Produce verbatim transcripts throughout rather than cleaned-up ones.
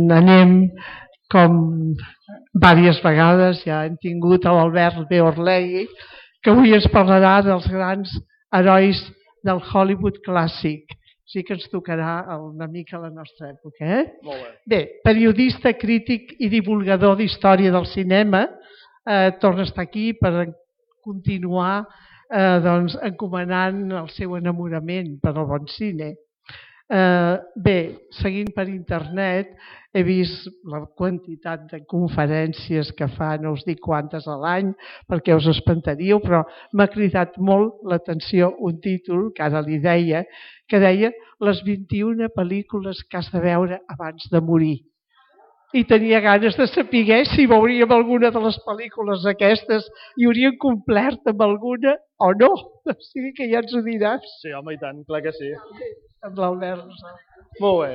anem com diverses vegades, ja hem tingut l'Albert B. Orlegui, que avui ens parlarà dels grans herois del Hollywood clàssic. Sí que ens tocarà una mica la nostra època. Eh? Molt bé. Bé, periodista, crític i divulgador d'història del cinema, eh, torna a estar aquí per continuar eh, doncs, encomanant el seu enamorament per al bon cine. Eh, bé, seguint per internet, he vist la quantitat de conferències que fa, no us dic quantes a l'any, perquè us espantaríeu, però m'ha cridat molt l'atenció un títol que ara li deia, que deia les vint-i-una pel·lícules que has de veure abans de morir. I tenia ganes de saber si veuríem alguna de les pel·lícules aquestes i hauríem complert amb alguna o no. O sigui que ja ens ho diràs. Sí, home, i tant, clar que sí. Amb l'Albert. Molt bé.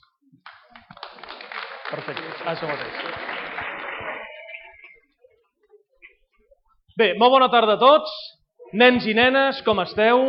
Perfecte, això mateix. Bé, molt bona tarda a tots. Nens i nenes, com esteu?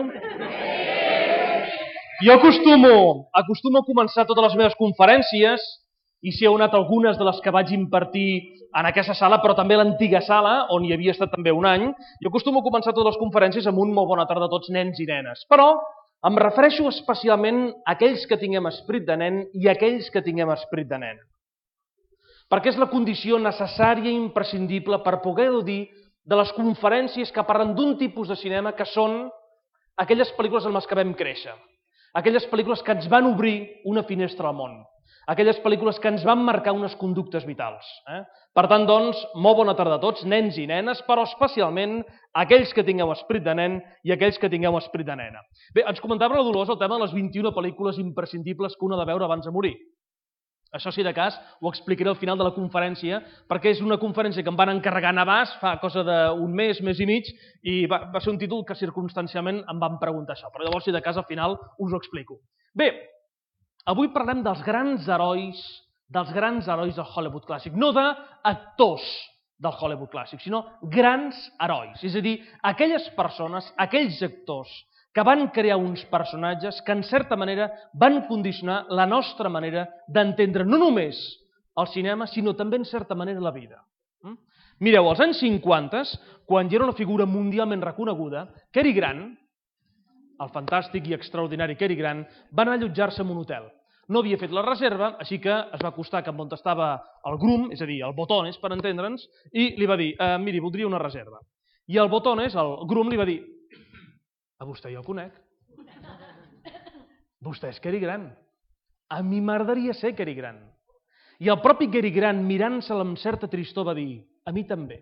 Jo acostumo, acostumo a començar totes les meves conferències, i si heu anat algunes de les que vaig impartir en aquesta sala, però també a l'antiga sala, on hi havia estat també un any, jo acostumo a començar totes les conferències amb un molt bona tarda a tots, nens i nenes. Però em refereixo especialment a aquells que tinguem esperit de nen i a aquells que tinguem esperit de nena. Perquè és la condició necessària i imprescindible per poder dir de les conferències que parlen d'un tipus de cinema que són aquelles pel·lícules en les que vam créixer, aquelles pel·lícules que ens van obrir una finestra al món, aquelles pel·lícules que ens van marcar unes conductes vitals. Eh? Per tant, doncs, molt bona tarda a tots, nens i nenes, però especialment aquells que tingueu esperit de nen i aquells que tingueu esperit de nena. Bé, ens comentava la Dolors el tema de les vint-i-una pel·lícules imprescindibles que un ha de veure abans de morir. Això, si de cas, ho explicaré al final de la conferència, perquè és una conferència que em van encarregar a Navàs fa cosa d'un mes, mes i mig, i va, va ser un títol que circumstancialment em van preguntar això, però llavors, si de cas, al final us ho explico. Bé, avui parlem dels grans herois, dels grans herois del Hollywood clàssic, no d'actors del Hollywood clàssic, sinó grans herois, és a dir, aquelles persones, aquells actors que van crear uns personatges que, en certa manera, van condicionar la nostra manera d'entendre no només el cinema, sinó també, en certa manera, la vida. Mireu, als anys cinquanta, quan ja era una figura mundialment reconeguda, Cary Grant, el fantàstic i extraordinari Cary Grant, va anar a allotjar-se en un hotel. No havia fet la reserva, així que es va acostar cap on estava el grum, és a dir, el Botones, per entendre'ns, i li va dir, eh, miri, voldria una reserva. I el Botones, el grum, li va dir, a vostè jo el conec. Vostè és Cary Grant. A mi m'agradaria ser Cary Grant. I el propi Cary Grant, mirant-se'l amb certa tristor, va dir, a mi també.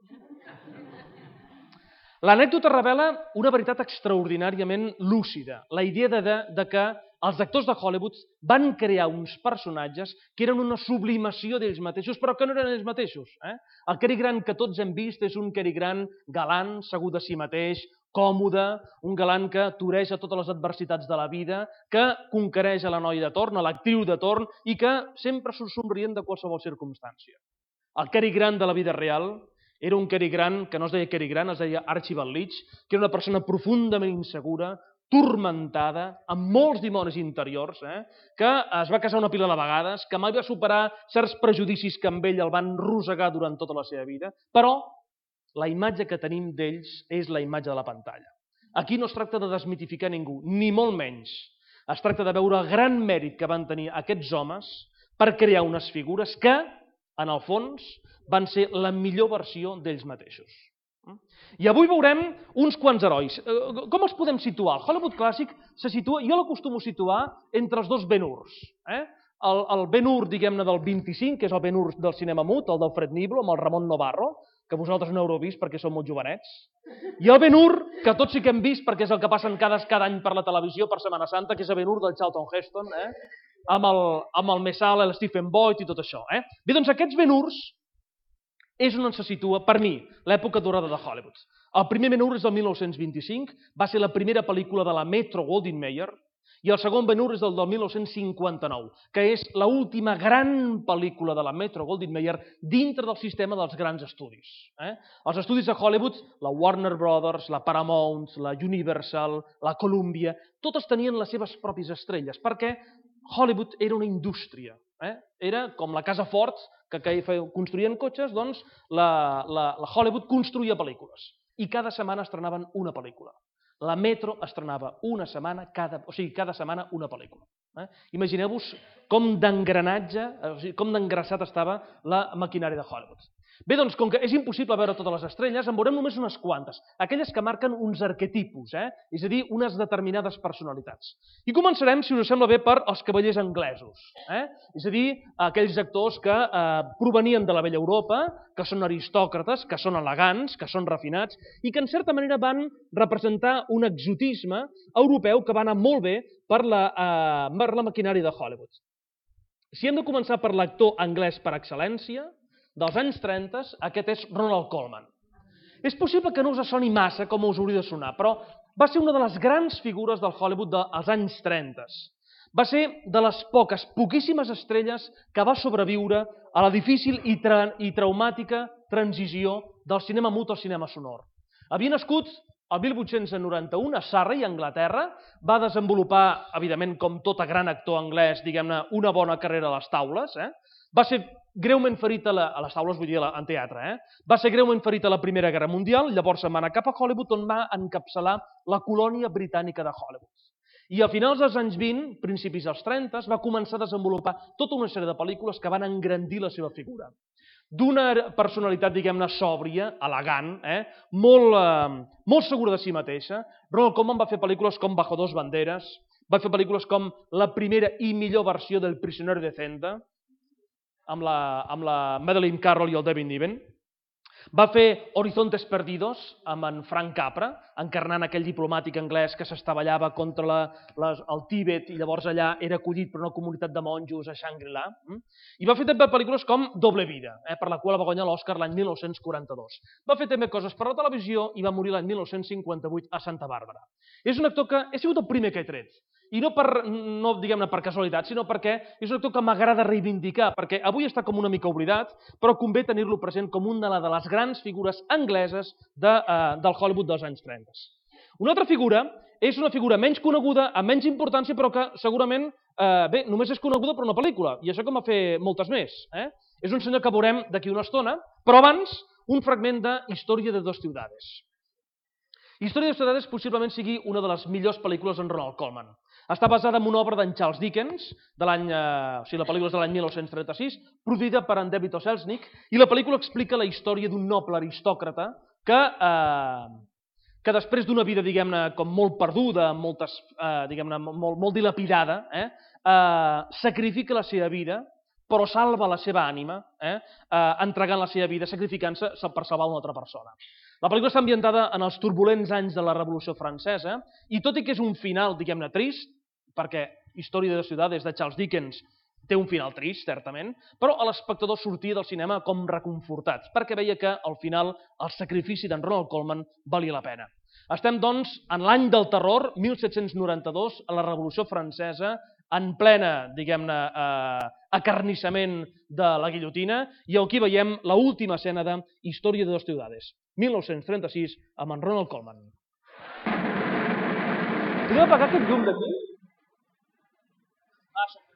L'anècdota revela una veritat extraordinàriament lúcida, la idea de, de, de que els actors de Hollywood van crear uns personatges que eren una sublimació d'ells mateixos, però que no eren ells mateixos. Eh? El Cary Grant que tots hem vist és un Cary Grant galant, segur de si mateix, còmode, un galant que toreja totes les adversitats de la vida, que conquereix a la noia de torn, a l'actriu de torn, i que sempre surt somrient de qualsevol circumstància. El Cary Grant de la vida real era un Cary Grant que no es deia Cary Grant, es deia Archibald Leach, que era una persona profundament insegura, turmentada, amb molts dimonis interiors, eh? que es va casar una pila de vegades, que mai va superar certs prejudicis que amb ell el van rosegar durant tota la seva vida, però la imatge que tenim d'ells és la imatge de la pantalla. Aquí no es tracta de desmitificar ningú, ni molt menys. Es tracta de veure el gran mèrit que van tenir aquests homes per crear unes figures que, en el fons, van ser la millor versió d'ells mateixos. I avui veurem uns quants herois. Com els podem situar? El Hollywood clàssic se situa, jo l'acostumo a situar entre els dos Ben-Hurs. Eh? El, el Ben-Hur, diguem-ne, del vint-i-cinc, que és el Ben-Hur del cinema mut, el d'Alfred Niblo, amb el Ramon Novarro, que vosaltres no haureu vist perquè són molt jovenets. I el Ben-Hur, que tots sí que hem vist perquè és el que passen cada, cada any per la televisió, per Setmana Santa, que és el Ben-Hur del Charlton Heston, eh? amb, el, amb el Messal, el Stephen Boyd i tot això. Eh? Bé, doncs aquests Ben-Hurs és on se situa, per mi, l'època dorada de Hollywood. El primer Ben-Hur és del mil nou-cents vint-i-cinc, va ser la primera pel·lícula de la Metro-Goldwyn-Mayer, i el segon Ben-Hur és del del mil nou-cents cinquanta-nou, que és l'última gran pel·lícula de la Metro-Goldwyn-Mayer dintre del sistema dels grans estudis. Eh? Els estudis de Hollywood, la Warner Brothers, la Paramount, la Universal, la Columbia, totes tenien les seves pròpies estrelles, perquè Hollywood era una indústria, Era com la casa Ford, que construïen cotxes, doncs la Hollywood construïa pel·lícules. I cada setmana estrenaven una pel·lícula. La Metro estrenava una setmana, o sigui, cada setmana una pel·lícula. Imagineu-vos com d'engranatge, com d'engraçat estava la maquinària de Hollywood. Bé, doncs, com que és impossible veure totes les estrelles, en veurem només unes quantes, aquelles que marquen uns arquetipus, és a dir, unes determinades personalitats. I començarem, si us sembla bé, per els cavallers anglesos, és a dir, aquells actors que provenien de la vella Europa, que són aristòcrates, que són elegants, que són refinats, i que en certa manera van representar un exotisme europeu que va anar molt bé per la maquinària de Hollywood. Si hem de començar per l'actor anglès per excel·lència, dels anys trenta, aquest és Ronald Colman. És possible que no us soni massa com us hauria de sonar, però va ser una de les grans figures del Hollywood dels anys trenta. Va ser de les poques, poquíssimes estrelles que va sobreviure a la difícil i traumàtica transició del cinema mut al cinema sonor. Havia nascut el mil vuit-cents noranta-u a Surrey, Anglaterra, va desenvolupar, evidentment, com tot gran actor anglès, diguem-ne, una bona carrera a les taules. Va ser greument ferit a les taules, vull dir, en teatre, va ser greument ferit a la Primera Guerra Mundial, llavors se'n va anar cap a Hollywood, on va encapçalar la colònia britànica de Hollywood. I a finals dels anys vint, principis dels trenta, va començar a desenvolupar tota una sèrie de pel·lícules que van engrandir la seva figura. D'una personalitat, diguem-ne, sòbria, elegant, molt segura de si mateixa, Ronald Colman va fer pel·lícules com Bajo dos banderes, va fer pel·lícules com la primera i millor versió del Prisionero de Zenda, amb la Madeleine Carroll i el David Niven. Va fer Horizontes Perdidos amb en Frank Capra, encarnant aquell diplomàtic anglès que s'estavellava contra el Tíbet i llavors allà era acollit per una comunitat de monjos a Shangri-La. I va fer també pel·lícules com Doble vida, per la qual va guanyar l'Oscar l'any mil nou-cents quaranta-dos. Va fer també coses per la televisió i va morir l'any mil nou-cents cinquanta-vuit a Santa Bàrbara. És un actor que he sigut el primer que he tret. I no per casualitat, sinó perquè és un actor que m'agrada reivindicar, perquè avui està com una mica oblidat, però convé tenir-lo present com una de les grans figures angleses del Hollywood dels anys trenta. Una altra figura és una figura menys coneguda, amb menys importància, però que segurament, bé, només és coneguda per una pel·lícula, i això com va fer moltes més. És un senyor que veurem d'aquí una estona, però abans un fragment de Història de dos ciudades. Història de dos ciudades possiblement sigui una de les millors pel·lícules en Ronald Colman. Està basada en una obra d'en Charles Dickens, o sigui, la pel·lícula és de l'any mil nou-cents trenta-sis, produïda per en David O. Selznick, i la pel·lícula explica la història d'un noble aristòcrata que després d'una vida, diguem-ne, com molt perduda, diguem-ne, molt dilapidada, sacrifica la seva vida, però salva la seva ànima, entregant la seva vida, sacrificant-se per salvar una altra persona. La pel·lícula està ambientada en els turbulents anys de la Revolució Francesa i tot i que és un final, diguem-ne, trist, perquè Història de dos ciudades de Charles Dickens té un final trist, certament, però l'espectador sortia del cinema com reconfortat, perquè veia que al final el sacrifici d'en Ronald Colman valia la pena. Estem, doncs, en l'any del terror, mil set-cents noranta-dos, a la Revolució Francesa, en plena, diguem-ne, acarnissament de la guillotina, i aquí veiem l'última escena de Història de dos ciudades, mil nou-cents trenta-sis, amb en Ronald Colman. Podem apagar aquest llum d'aquí? Ah, sí.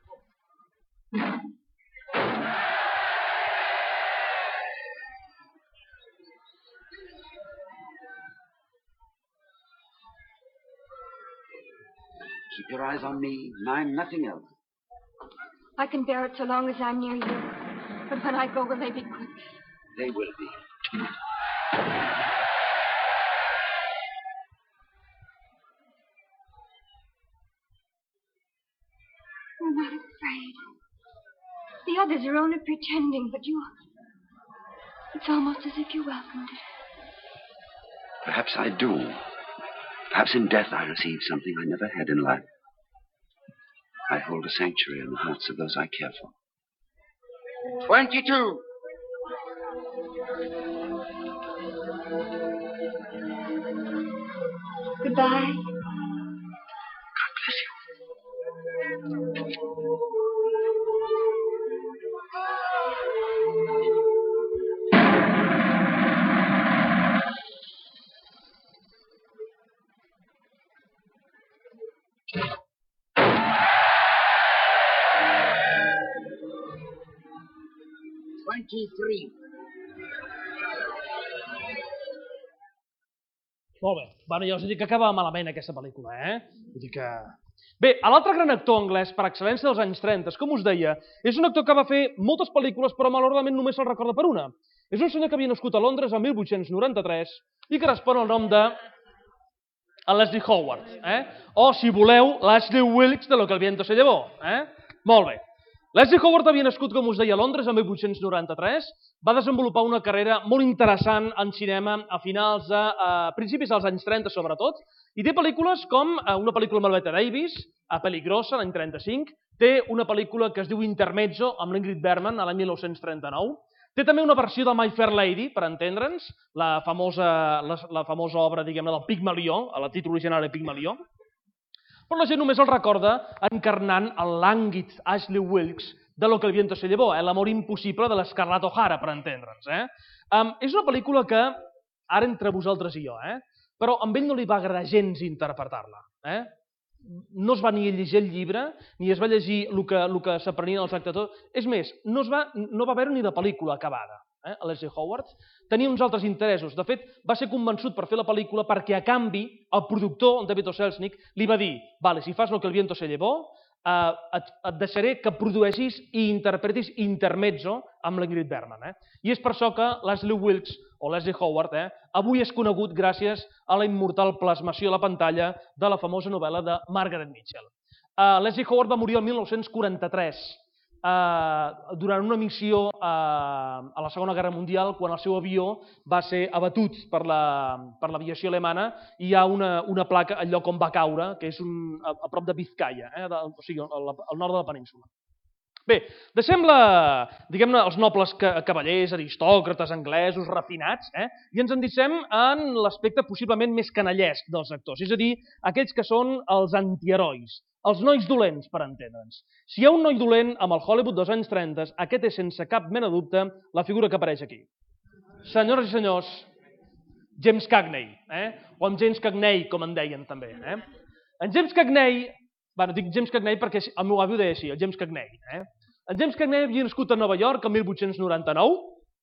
Keep your eyes on me, mind nothing else. I can bear it so long as I'm near you. But when I go, will they be quick? They will be. I'm not afraid. The others are only pretending, but you... It's almost as if you welcomed it. Perhaps I do. Perhaps in death I receive something I never had in life. I hold a sanctuary in the hearts of those I care for. Twenty-two. Goodbye. God bless you. twenty-three. Molt bé. Bueno, ja us dic que acaba malament aquesta pel·lícula, eh? Vull dir que... Bé, l'altre gran actor anglès per excel·lència dels anys trenta, com us deia, és un actor que va fer moltes pel·lícules, però malauradament només se'l recorda per una. És un senyor que havia nascut a Londres el mil vuit-cents noranta-tres i que respon al nom de Leslie Howard, eh? O, si voleu, l'Ashley Wilkes de Lo que el viento se llevó, eh? Molt bé. Leslie Howard havia nascut, com us deia, a Londres el mil vuit-cents noranta-tres, va desenvolupar una carrera molt interessant en cinema a finals de, a principis dels anys trenta, sobretot, i té pel·lícules com una pel·lícula amb el Bette Davis, a Peligrosa, l'any trenta-cinc, té una pel·lícula que es diu Intermezzo, amb l'Ingrid Bergman, a l'any mil nou-cents trenta-nou, té també una versió de My Fair Lady, per entendre'ns, la famosa, la, la famosa obra, diguem-ne, del Pigmalió, a la títol original de Pigmalió, però la gent només el recorda encarnant el lànguid Ashley Wilkes de Lo que el viento se llevó, eh? L'amor impossible de l'Scarlett O'Hara, per entendre'ns. Eh? Um, és una pel·lícula que, ara entre vosaltres i jo, eh? però a ell no li va agradar gens interpretar-la. Eh? No es va ni llegir el llibre, ni es va llegir el que, el que s'aprenien els actors. És més, no, es va, no va veure ni la pel·lícula acabada. Eh? Leslie Howard tenia uns altres interessos. De fet, va ser convençut per fer la pel·lícula perquè, a canvi, el productor, el David O. Selznick, li va dir: vale, si fas Lo que el viento se llevó, eh, et, et deixaré que produeixis i interpretis Intermezzo amb l'Ingrid Bergman. Eh? I és per això que Leslie Wilkes, o Leslie Howard, eh, avui és conegut gràcies a la immortal plasmació a la pantalla de la famosa novel·la de Margaret Mitchell. Eh, Leslie Howard va morir el mil nou-cents quaranta-tres, Uh, durant una missió uh, a la Segona Guerra Mundial, quan el seu avió va ser abatut per l'aviació la, alemana, i hi ha una, una placa al lloc on va caure, que és un, a, a prop de Vizcaya, eh, de, o sigui, al, al nord de la península. Bé, deixem la, diguem-ne, els nobles cavallers, aristòcrates, anglesos, refinats, eh, i ens endicem en l'aspecte possiblement més canallesc dels actors, és a dir, aquells que són els antiherois, els nois dolents, per entendre'ns. Si hi ha un noi dolent amb el Hollywood dels anys trenta, aquest és sense cap mena de dubte la figura que apareix aquí. Senyores i senyors, James Cagney, eh? o amb James Cagney, com en deien també. Eh? En James Cagney, bueno, dic James Cagney perquè el meu avi ho deia així, el James Cagney. Eh? En James Cagney havia nascut a Nova York el mil vuit-cents noranta-nou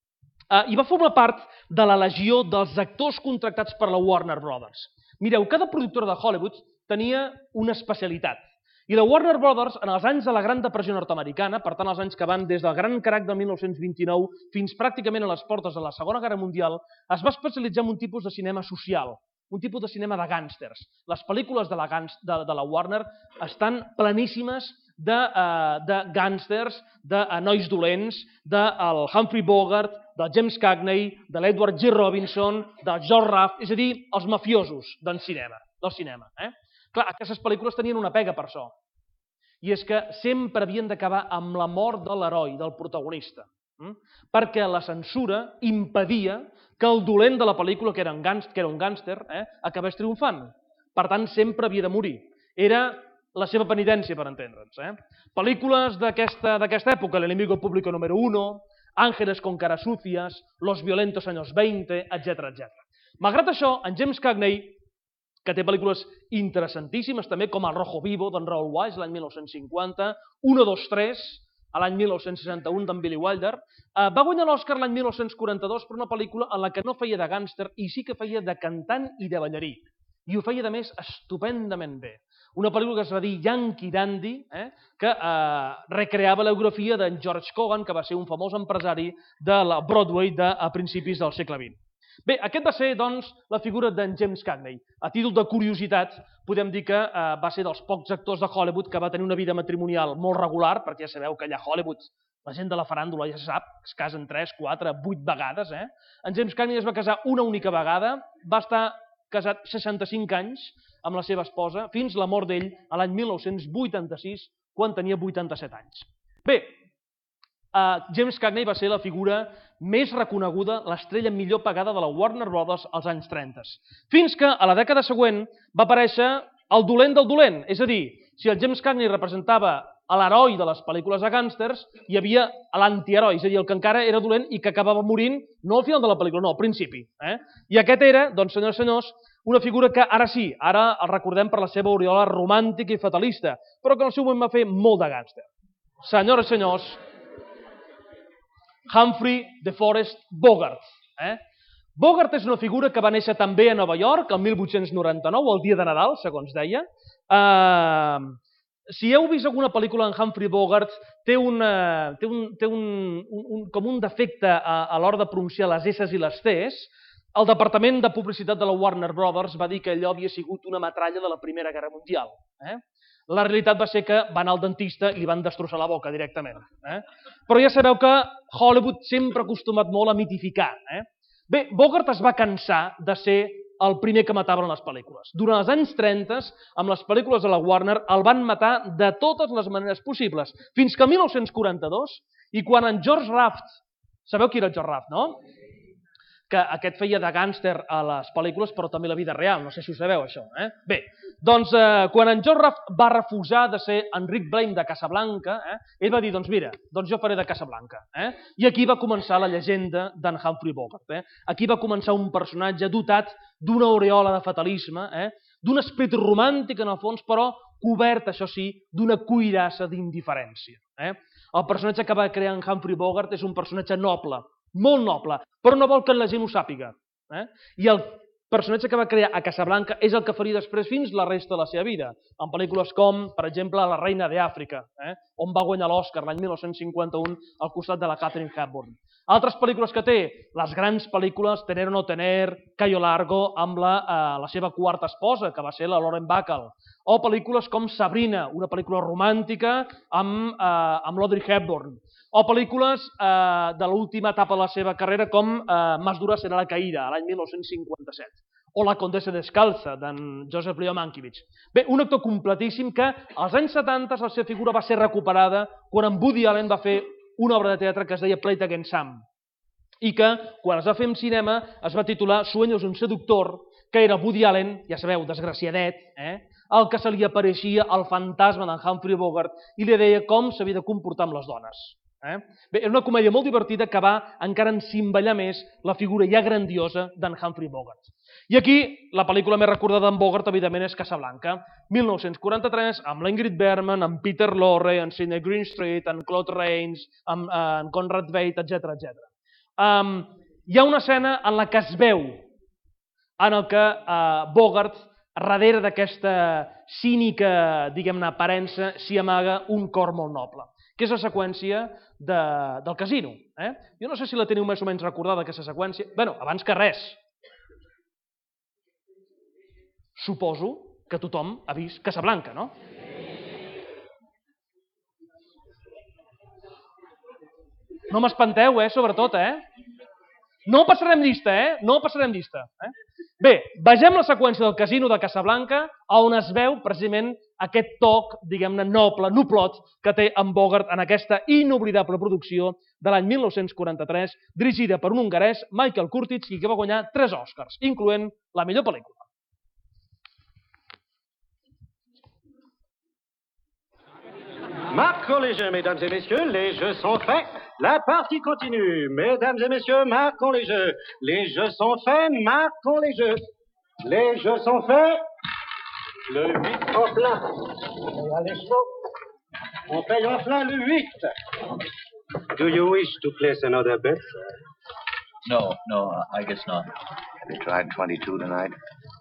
eh, i va formar part de la legió dels actors contractats per la Warner Brothers. Mireu, cada productora de Hollywood tenia una especialitat. I la Warner Brothers, en els anys de la Gran Depressió nord-americana, per tant els anys que van des del Gran Crac del mil nou-cents vint-i-nou fins pràcticament a les portes de la Segona Guerra Mundial, es va especialitzar en un tipus de cinema social, un tipus de cinema de gàngsters. Les pel·lícules de la, de, de la Warner estan pleníssimes de, uh, de gàngsters, de uh, nois dolents, del Humphrey Bogart, del James Cagney, de l'Edward G. Robinson, del George Raft, és a dir, els mafiosos del cinema. Del cinema eh? Clar, aquestes pel·lícules tenien una pega per això, i és que sempre havien d'acabar amb la mort de l'heroi, del protagonista, hm? perquè la censura impedia que el dolent de la pel·lícula, que era un gàngster, que era un gàngster eh, acabés triomfant. Per tant, sempre havia de morir. Era la seva penitència, per entendre'ns. Eh? Pel·lícules d'aquesta època, El enemigo público número uno, Ángeles con caras sucias, Los violentos años veinte, etcètera, etcètera. Malgrat això, en James Cagney, que té pel·lícules interessantíssimes, també com El rojo vivo, d'en Raoul Walsh, l'any mil nou-cents cinquanta, uno, dos, tres, a l'any mil nou-cents seixanta-u, d'en Billy Wilder, eh, va guanyar l'Oscar l'any mil nou-cents quaranta-dos per una pel·lícula en la que no feia de gàngster i sí que feia de cantant i de ballarí. I ho feia, de més, estupendament bé. Una pel·lícula que es va dir Yankee Dandy, eh, que eh, recreava la biografia d'en George Cogan, que va ser un famós empresari de la Broadway de, a principis del segle vint. Bé, aquest va ser, doncs, la figura d'en James Cagney. A títol de curiositat, podem dir que eh, va ser dels pocs actors de Hollywood que va tenir una vida matrimonial molt regular, perquè ja sabeu que allà a Hollywood la gent de la faràndula ja se sap, es casen tres, quatre, vuit vegades. Eh? En James Cagney es va casar una única vegada, va estar casat seixanta-cinc anys amb la seva esposa, fins la mort d'ell a l'any mil nou-cents vuitanta-sis, quan tenia vuitanta-set anys. Bé, Uh, James Cagney va ser la figura més reconeguda, l'estrella millor pagada de la Warner Brothers als anys trenta. Fins que a la dècada següent va aparèixer el dolent del dolent. És a dir, si el James Cagney representava l'heroi de les pel·lícules de gàngsters, hi havia l'antiheroi, és a dir, el que encara era dolent i que acabava morint, no al final de la pel·lícula, no, al principi. Eh? I aquest era, doncs, senyors i senyors, una figura que ara sí, ara el recordem per la seva oriola romàntica i fatalista, però que en el seu moment va fer molt de gàngster. Senyores i senyors, Humphrey de Forest Bogart. Eh? Bogart és una figura que va néixer també a Nova York el mil vuit-cents noranta-nou, el dia de Nadal, segons deia. Uh, si heu vist alguna pel·lícula en Humphrey Bogart, té, una, té, un, té un, un, un, com un defecte a, a l'hora de pronunciar les S's i les T's. El departament de publicitat de la Warner Brothers va dir que allò havia sigut una metralla de la Primera Guerra Mundial. Eh? La realitat va ser que va anar al dentista i li van destrossar la boca directament. Eh? Però ja sabeu que Hollywood sempre ha acostumat molt a mitificar. Eh? Bé, Bogart es va cansar de ser el primer que mataven les pel·lícules. Durant els anys trenta, amb les pel·lícules de la Warner, el van matar de totes les maneres possibles, fins que el mil nou-cents quaranta-dos, i quan en George Raft, sabeu qui era el George Raft, no? Que aquest feia de gàngster a les pel·lícules, però també a la vida real, no sé si ho sabeu, això. Eh? Bé, doncs, eh, quan en George Raft va refusar de ser Enric Blame de Casablanca, eh, ell va dir, doncs mira, doncs jo faré de Casablanca. Eh? I aquí va començar la llegenda d'en Humphrey Bogart. Eh? Aquí va començar un personatge dotat d'una aureola de fatalisme, eh? d'un esperit romàntic en el fons, però cobert, això sí, d'una cuirassa d'indiferència. Eh? El personatge que va crear en Humphrey Bogart és un personatge noble, molt noble, però no vol que la gent ho sàpiga. Eh? I el personatge que va crear a Casablanca és el que faria després fins la resta de la seva vida, en pel·lícules com, per exemple, La reina d'Àfrica, eh? on va guanyar l'Oscar l'any mil nou-cents cinquanta-u al costat de la Katharine Hepburn. Altres pel·lícules que té, les grans pel·lícules Tener o no tener, Cayo Largo, amb la, eh, la seva quarta esposa, que va ser la Lauren Bacall, o pel·lícules com Sabrina, una pel·lícula romàntica amb, eh, amb l'Audrey Hepburn, o pel·lícules eh, de l'última etapa de la seva carrera com eh, Más dura serà la caïda, l'any mil nou-cents cinquanta-set, o La condessa descalza, d'en Joseph Leo Mankiewicz. Bé, un actor completíssim que als anys setanta la seva figura va ser recuperada quan en Woody Allen va fer una obra de teatre que es deia Play It Again Sam, i que, quan es va fer en cinema, es va titular Sueños de un seductor, que era Woody Allen, ja sabeu, desgraciadet, eh? el que se li apareixia el fantasma d'en Humphrey Bogart i li deia com s'havia de comportar amb les dones. Eh? Bé, era una comèdia molt divertida que va encara encimbellar més la figura ja grandiosa d'en Humphrey Bogart. I aquí, la pel·lícula més recordada d'en Bogart, evidentment, és Casablanca, mil nou-cents quaranta-tres, amb l'Ingrid Bergman, amb Peter Lorre, amb Sidney Greenstreet, amb Claude Rains, amb, eh, amb Conrad Veidt, etcètera, etcètera. Um, hi ha una escena en la que es veu en el que eh, Bogart, darrere d'aquesta cínica, diguem-ne, aparença, s'hi amaga un cor molt noble, que és la seqüència de, del casino. Eh? Jo no sé si la teniu més o menys recordada, aquesta seqüència. Bé, abans que res, suposo que tothom ha vist Casablanca, no? No m'espanteu, eh, sobretot, eh? No passarem llista, eh? No passarem llista. Eh? Bé, vegem la seqüència del casino de Casablanca, on es veu precisament aquest toc, diguem-ne, noble, noblot, que té en Bogart en aquesta inoblidable producció de l'any mil nou-cents quaranta-tres, dirigida per un hongarès, Michael Curtiz, i que va guanyar tres Oscars, incloent la millor pel·lícula. Marquons les jeux, mesdames et messieurs, les jeux sont faits, la partie continue. Mesdames et messieurs, marquons les jeux. Les jeux sont faits, marquons les jeux. Les jeux sont faits. Le huit en plein. Allez, chaud. On paye en plein le huit. Do you wish to place another bet, sir? No, no, I guess not. Have you tried twenty-two tonight?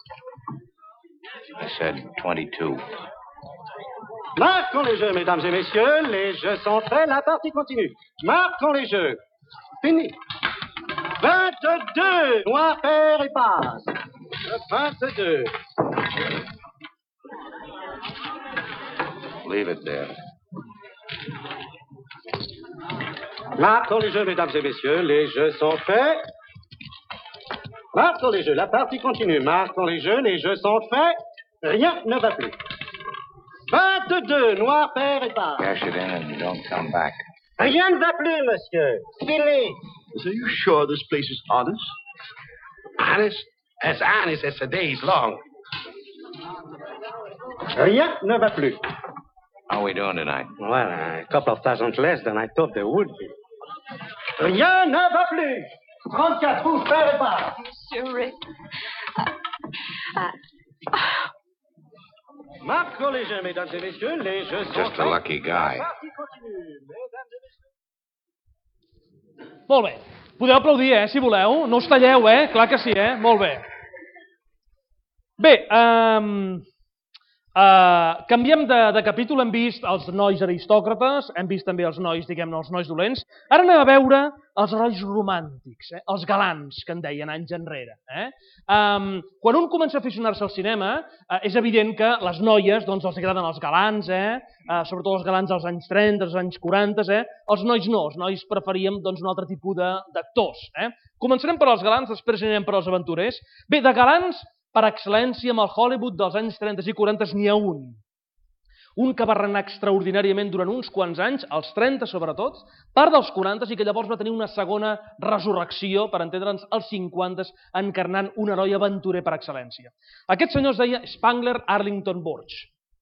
I said twenty-two. Marquons les jeux, mesdames et messieurs. Les jeux sont faits, la partie continue. Marquons les jeux. Fini. vingt-deux. Noir, pair et passe. vingt-deux. Leave it there. Marquons les jeux, mesdames et messieurs. Les jeux sont faits. Marquons les jeux. La partie continue. Marquons les jeux. Les jeux sont faits. Rien ne va plus. vingt-deux, noir, pair et passe. Cash it in and don't come back. Rien ne va plus, monsieur. Fini. Are you sure this place is honest? Honest? As honest as the day's long. Rien ne va plus. How are we doing tonight? Well, a couple of thousand less than I thought there would be. Rien ne va plus. trente-quatre, rouge, pair et passe. Monsieur Rick. Uh, uh, Marquons les jeux, mesdames et messieurs. Les jeux sont Just a lucky guy. La partie continue, mesdames et messieurs. Molt bé. Podeu aplaudir, eh, si voleu. No us talleu, eh? Clar que sí, eh? Molt bé. Bé, um, uh, canviem de, de capítol. Hem vist els nois aristòcrates, hem vist també els nois, diguem-ne, els nois dolents. Ara anem a veure els herois romàntics, eh? Els galants, que en deien anys enrere. Eh? Um, quan un comença a aficionar-se al cinema, uh, és evident que les noies doncs, els agraden els galants, eh? uh, sobretot els galants dels anys trenta, dels anys quaranta, eh? Els nois no, els nois preferíem doncs, un altre tipus d'actors. Eh? Començarem per als galants, després anirem per als aventurers. Bé, de galants, per excel·lència, amb el Hollywood dels anys trenta i quaranta n'hi ha un. Un que va regnar extraordinàriament durant uns quants anys, als trenta sobretot, part dels quaranta, i que llavors va tenir una segona resurrecció, per entendre'ns, als cinquanta, encarnant un heroi aventurer per excel·lència. Aquest senyor es deia Spangler Arlington Burch.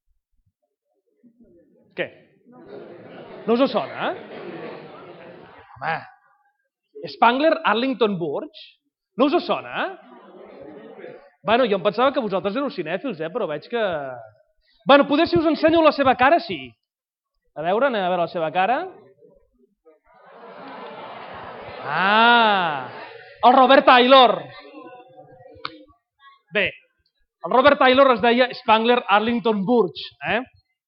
Què? No us sona, eh? Home, Spangler Arlington Burch? No us sona, eh? Bueno, jo em pensava que vosaltres éreu cinèfils, eh? Però veig que... Bueno, poder si us ensenyo la seva cara, sí. A veure, anem a veure la seva cara. Ah! El Robert Taylor. Bé, el Robert Taylor es deia Spangler Arlington Burch. Eh?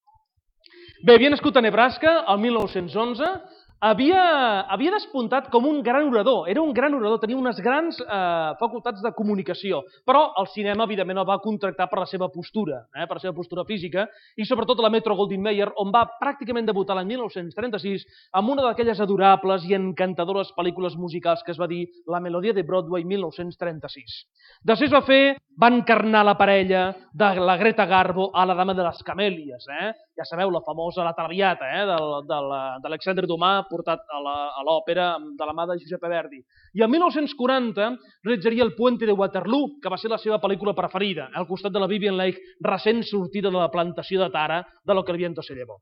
Bé, havia nascut a Nebraska el mil nou-cents onze. Havia, havia despuntat com un gran orador, era un gran orador, tenia unes grans eh, facultats de comunicació, però el cinema, evidentment, el va contractar per la seva postura, eh, per la seva postura física, i sobretot la Metro-Goldwyn-Mayer, on va pràcticament debutar l'any mil nou-cents trenta-sis amb una d'aquelles adorables i encantadores pel·lícules musicals que es va dir La melodia de Broadway mil nou-cents trenta-sis. Després va fer, va encarnar la parella de la Greta Garbo a La dama de les camèlies, eh? Ja sabeu, la famosa La Traviata, eh? d'Alexandre Dumas, portat a l'òpera de la mà de Giuseppe Verdi. I el mil nou-cents quaranta realitzaria El puente de Waterloo, que va ser la seva pel·lícula preferida, al costat de la Vivien Leigh, recent sortida de la plantació de Tara de Lo que el viento se llevó.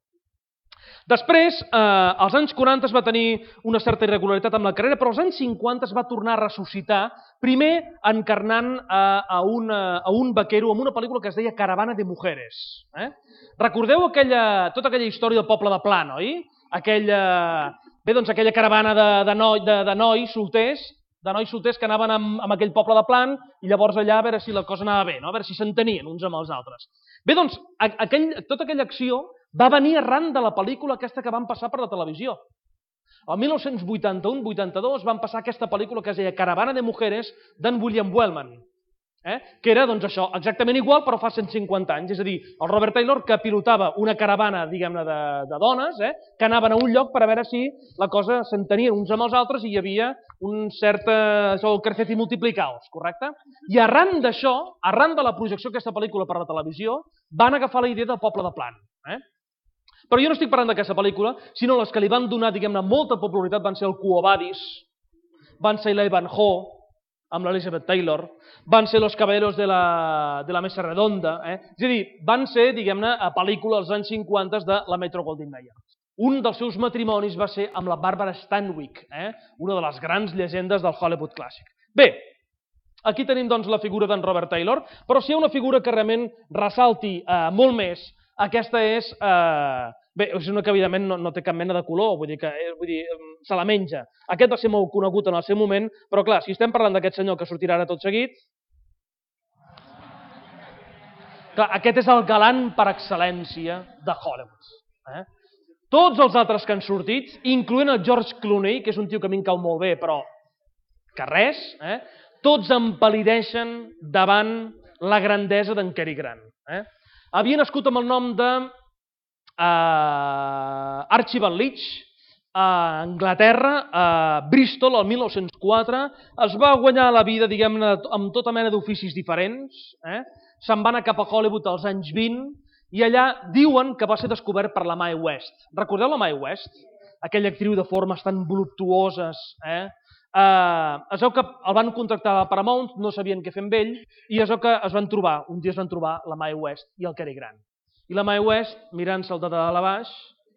Després, eh, als anys quaranta es va tenir una certa irregularitat amb la carrera, però als anys cinquanta es va tornar a ressuscitar, primer encarnant eh, a, un, a un vaquero amb una pel·lícula que es deia Caravana de Mujeres. Eh? Recordeu aquella, tota aquella història del poble de Pla, oi? Aquella, bé, doncs aquella caravana de, de, noi, de, de nois solters, de nois solters que anaven amb, amb aquell poble de Plan i llavors allà a veure si la cosa anava bé, no? A veure si s'entenien uns amb els altres. Bé, doncs, aquell, tota aquella acció va venir arran de la pel·lícula aquesta que van passar per la televisió. El mil nou-cents vuitanta-u vuitanta-dos van passar aquesta pel·lícula que es deia Caravana de Mujeres d'en William Wellman, eh? que era doncs, això, exactament igual però fa cent cinquanta anys, és a dir, el Robert Taylor que pilotava una caravana diguem-ne de, de dones eh? que anaven a un lloc per a veure si la cosa s'entenien uns amb els altres i hi havia un cert això, crecer i multiplicaos, correcte? I arran d'això, arran de la projecció d'aquesta pel·lícula per la televisió, van agafar la idea del poble de Plan. Eh? Però jo no estic parlant d'aquesta pel·lícula, sinó les que li van donar, diguem-ne, molta popularitat van ser el Quo Vadis, van ser l'Ivanhoe, amb l'Elizabeth Taylor, van ser Los Caballeros de la, de la Mesa Redonda, eh? és a dir, van ser, diguem-ne, a pel·lícula als anys cinquanta de la Metro-Goldwyn-Mayer. Un dels seus matrimonis va ser amb la Barbara Stanwyck, eh? una de les grans llegendes del Hollywood clàssic. Bé, aquí tenim doncs la figura d'en Robert Taylor, però si hi ha una figura que realment ressalti eh, molt més, aquesta és, eh, bé, és una que evidentment no, no té cap mena de color, vull dir que vull dir, se la menja. Aquest va ser molt conegut en el seu moment, però clar, si estem parlant d'aquest senyor que sortirà ara tot seguit, clar, aquest és el galant per excel·lència de Hollywood. Eh? Tots els altres que han sortit, incloent el George Clooney, que és un tio que a mi em cau molt bé, però que res, eh? tots empal·lideixen davant la grandesa d'en Cary Grant. Eh? Havia nascut amb el nom de uh, Archibald Leach, a Anglaterra, a Bristol, el mil nou-cents quatre, es va guanyar la vida, diguem-ne, amb tota mena d'oficis diferents, eh? se'n va anar cap a Hollywood als anys vint, i allà diuen que va ser descobert per la Mae West. Recordeu la Mae West? Aquella actriu de formes tan voluptuoses, eh? Uh, es veu que el van contractar a Paramount, no sabien què fer amb ell, i es veu que es van trobar, un dia es van trobar la Mae West i el Cary Grant. I la Mae West, mirant-se'l de dalt a baix,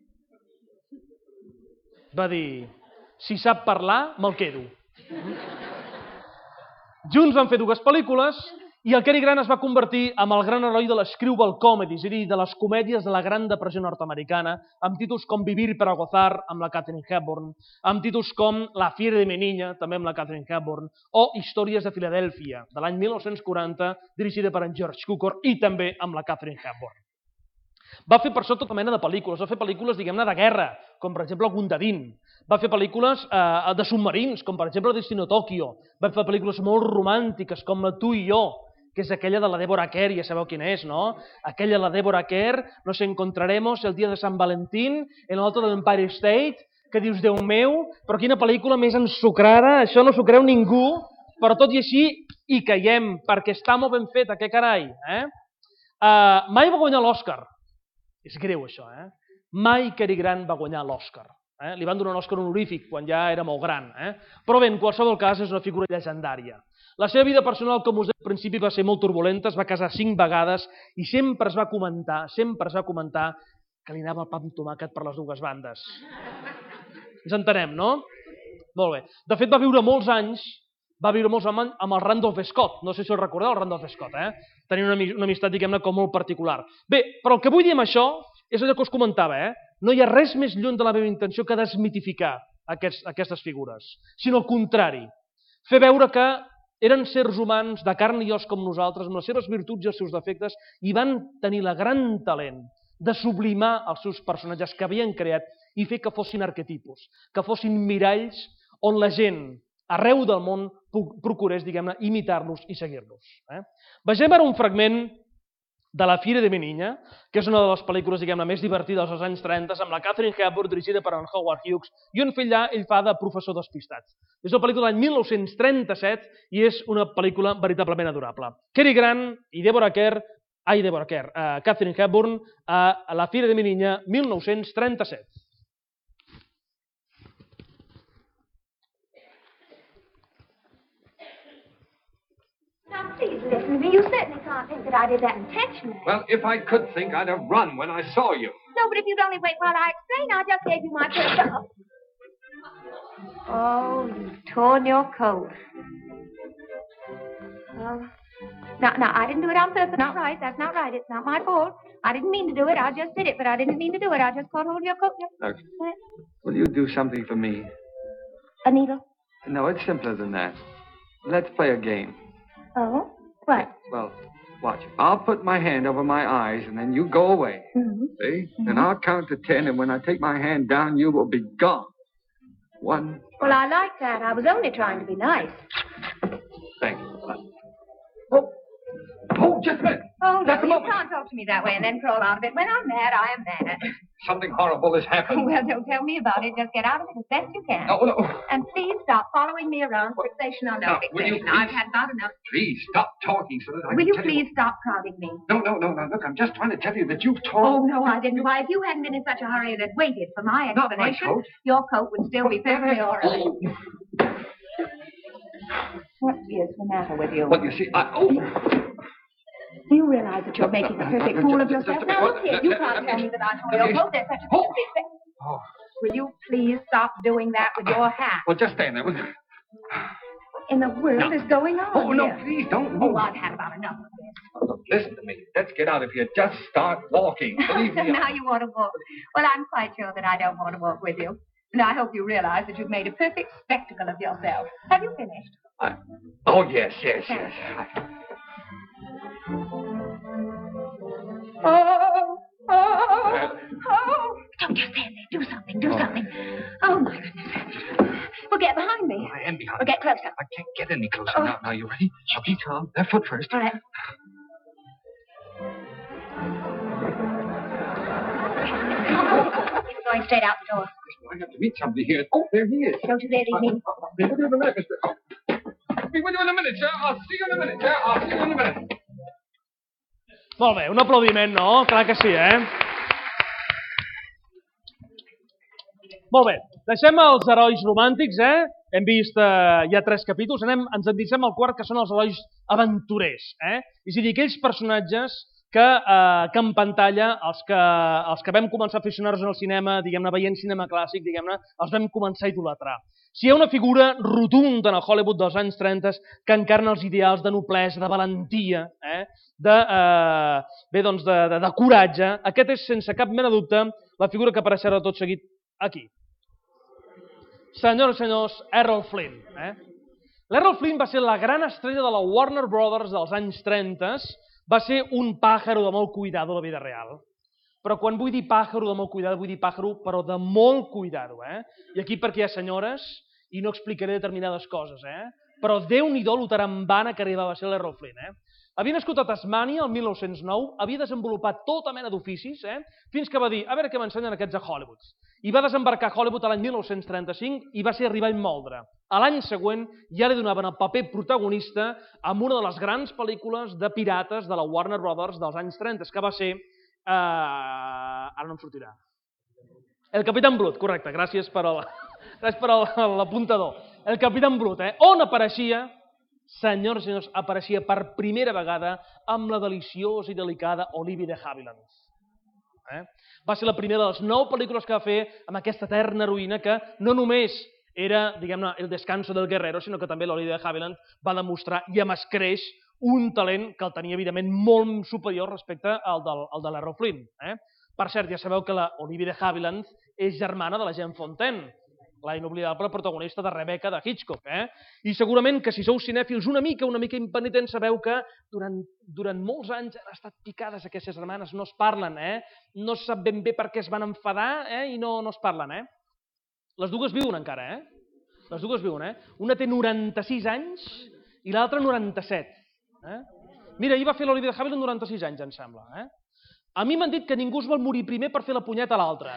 va dir, si sap parlar, me'l quedo. Junts van fer dues pel·lícules, I el Cary Grant es va convertir en el gran heroi de l'escrewball comedy, és a dir, de les comèdies de la Gran Depressió nord-americana, amb títols com Vivir para gozar, amb la Katharine Hepburn, amb títols com La fiera de mi niña, també amb la Katharine Hepburn, o Històries de Filadèlfia, de l'any mil nou-cents quaranta, dirigida per en George Cukor i també amb la Katharine Hepburn. Va fer per això tota mena de pel·lícules, va fer pel·lícules, diguem-ne, de guerra, com per exemple Gundadin, va fer pel·lícules eh, de submarins, com per exemple Destino Tokyo, va fer pel·lícules molt romàntiques, com La tu i jo, que és aquella de la Deborah Kerr, ja sabeu quina és, no? Aquella de la Deborah Kerr, nos encontraremos el dia de Sant Valentín, en l'alto de l'Empire State, que dius, Déu meu, però quina pel·lícula més ensucrada, això no s'ho creu ningú, però tot i així hi caiem, perquè està molt ben feta, què carai, eh? Uh, mai va guanyar l'Oscar. És greu, això, eh? Mai Cary Grant va guanyar l'Oscar. Eh? Li van donar un Òscar honorífic quan ja era molt gran. Eh? Però bé, en qualsevol cas, és una figura llegendària. La seva vida personal, com us deia al principi, va ser molt turbulenta, es va casar cinc vegades i sempre es va comentar, sempre es va comentar que li anava el pa amb tomàquet per les dues bandes. Ens entenem, no? Molt bé. De fet, va viure molts anys, va viure molts anys amb el Randolph Scott. No sé si us recordeu el Randolph Scott, eh? Tenia una, una amistat, diguem-ne, com molt particular. Bé, però el que vull dir amb això és allò que us comentava, eh? No hi ha res més lluny de la meva intenció que desmitificar aquests, aquestes figures, sinó al contrari, fer veure que eren sers humans de carn i os com nosaltres, amb les seves virtuts i els seus defectes, i van tenir la gran talent de sublimar els seus personatges que havien creat i fer que fossin arquetipus, que fossin miralls on la gent arreu del món procurés, diguem-ne, imitar-los i seguir-los. Eh? Vegem ara un fragment de La fiera de mi niña, que és una de les pel·lícules, diguem-ne, més divertides dels anys trenta, amb la Katharine Hepburn, dirigida per en Howard Hughes, i on ell, ell fa de professor despistat. És una pel·lícula de l'any mil nou-cents trenta-set i és una pel·lícula veritablement adorable. Cary Grant i Deborah Kerr, ai, Deborah Kerr, uh, Katharine Hepburn, a uh, La fiera de mi niña, mil nou-cents trenta-set. Now, please listen to me. You certainly can't think that I did that intentionally. Well, if I could think, I'd have run when I saw you. No, but if you'd only wait while I explain, I just gave you my first... Oh, you've torn your coat. Oh. No, no, I didn't do it on purpose. Not right. That's not right. It's not my fault. I didn't mean to do it. I just did it, but I didn't mean to do it. I just caught hold of your coat. Look, will you do something for me? A needle? No, it's simpler than that. Let's play a game. Oh? What? Well, watch. I'll put my hand over my eyes, and then you go away. Mm-hmm. See? Mm-hmm. Then I'll count to ten, and when I take my hand down, you will be gone. One. Well, I like that. I was only trying to be nice. Thank you. Oh, oh, just a minute. Oh, no, Just a you moment. can't talk to me that way and then crawl out of it. When I'm mad, I am mad. Something horrible has happened. Well, don't tell me about it. Just get out of it as best you can. No, no. And please stop following me around, fixation on no Now, will you fixation. I've please- had about enough. Please stop talking so that I Will can you tell please stop prodding me? No, no, no, no. Look, I'm just trying to tell you that you've torn. Oh, no, I didn't. Why, if you hadn't been in such a hurry and had waited for my Not my explanation, coat. your coat would still be perfectly all right. Oh. What is the matter with you? Well, you see, I. Oh. Do you realize that you're making a perfect fool of Just- just yourself? a Now, minute. look here, you Let- let- can't let tell me- me that I tore let your me- coat. There's such a Oh. thing as being- Oh. Will you please stop doing that with your hat? Well, just stand there. Will you? In the world No. is going on Oh, no, here? please don't Oh, move. I've had about enough of this. Look, listen to me. Let's get out of here. Just start walking. Believe So me. now you want to walk. Well, I'm quite sure that I don't want to walk with you. And I hope you realize that you've made a perfect spectacle of yourself. Have you finished? I... Oh, yes, yes, yes. Oh, oh, Uh, oh. Don't just stand there. Do something. Do something. Oh, my goodness. Well, get behind me. I am behind. Well, get closer. I can't get any closer Oh. now. Now, you ready? Now, be calm. Left foot first. All right. You're going straight out the door. I have to meet somebody here. Oh, there he is. Don't you dare leave me. Never, never let Mister Oh. I'll be with you in a minute, sir. I'll see you in a minute, sir. I'll see you in a minute. Molt bé, un aplaudiment, no? Clar que sí, eh? Molt bé, deixem els herois romàntics, eh? Hem vist eh, ja tres capítols, anem, ens endissem al quart, que són els herois aventurers, eh? És a dir, aquells personatges que, eh, que en pantalla els que, els que vam començar a aficionar-nos al cinema, diguem-ne, veient cinema clàssic, diguem-ne, els vam començar a idolatrar. Si hi ha una figura rotunda en el Hollywood dels anys trenta que encarna els ideals de noblesa, de valentia, eh, de, eh, bé, doncs de, de, de coratge, aquest és, sense cap mena de dubte, la figura que apareixerà tot seguit aquí. Senyores i senyors, Errol Flynn. Eh? L'Errol Flynn va ser la gran estrella de la Warner Brothers dels anys trenta, va ser un pàjaro de molt cuidado a la vida real. Però quan vull dir pàjaro de molt cuidado, vull dir pàjaro però de molt cuidado. Eh? I aquí perquè hi ha senyores, i no explicaré determinades coses, eh? Però Déu-n'hi-do lo tarambana que arribava a ser l'Errol Flynn. Eh? Havia nascut a Tasmània el mil nou-cents nou, havia desenvolupat tota mena d'oficis, eh? Fins que va dir, a veure què m'ensenyen aquests a Hollywood. I va desembarcar a Hollywood l'any mil nou-cents trenta-cinc i va ser arribar a immoldre. A l'any següent ja li donaven el paper protagonista en una de les grans pel·lícules de pirates de la Warner Brothers dels anys trenta, que va ser... Uh, ara no em sortirà. El Capitán Blood, correcte, gràcies per l'apuntador. El Capitán Blood, eh? On apareixia, senyors i senyors, apareixia per primera vegada amb la deliciosa i delicada Olivia de Havilland. Eh? Va ser la primera de les nou pel·lícules que va fer amb aquesta eterna heroïna que no només era, diguem-ne, el descanso del guerrero, sinó que també l'Olivia de Havilland va demostrar i amb escreix un talent que el tenia, evidentment, molt superior respecte al, del, al de l'Errol Flynn. Eh? Per cert, ja sabeu que l'Olivia de Havilland és germana de la Jane Fontaine, la inoblidable protagonista de Rebecca de Hitchcock. Eh? I segurament que si sou cinèfils una mica, una mica impenitents, sabeu que durant, durant molts anys han estat picades aquestes germanes, no es parlen, eh? No se sap ben bé per què es van enfadar eh? I no, no es parlen. Eh? Les dues viuen encara, eh? Les dues viuen, eh? Una té noranta-sis anys i l'altra noranta-set. Eh? Mira, ahir va fer l'Olivia de Havilland noranta-sis anys, em sembla. Eh? A mi m'han dit que ningú es vol morir primer per fer la punyeta a l'altre,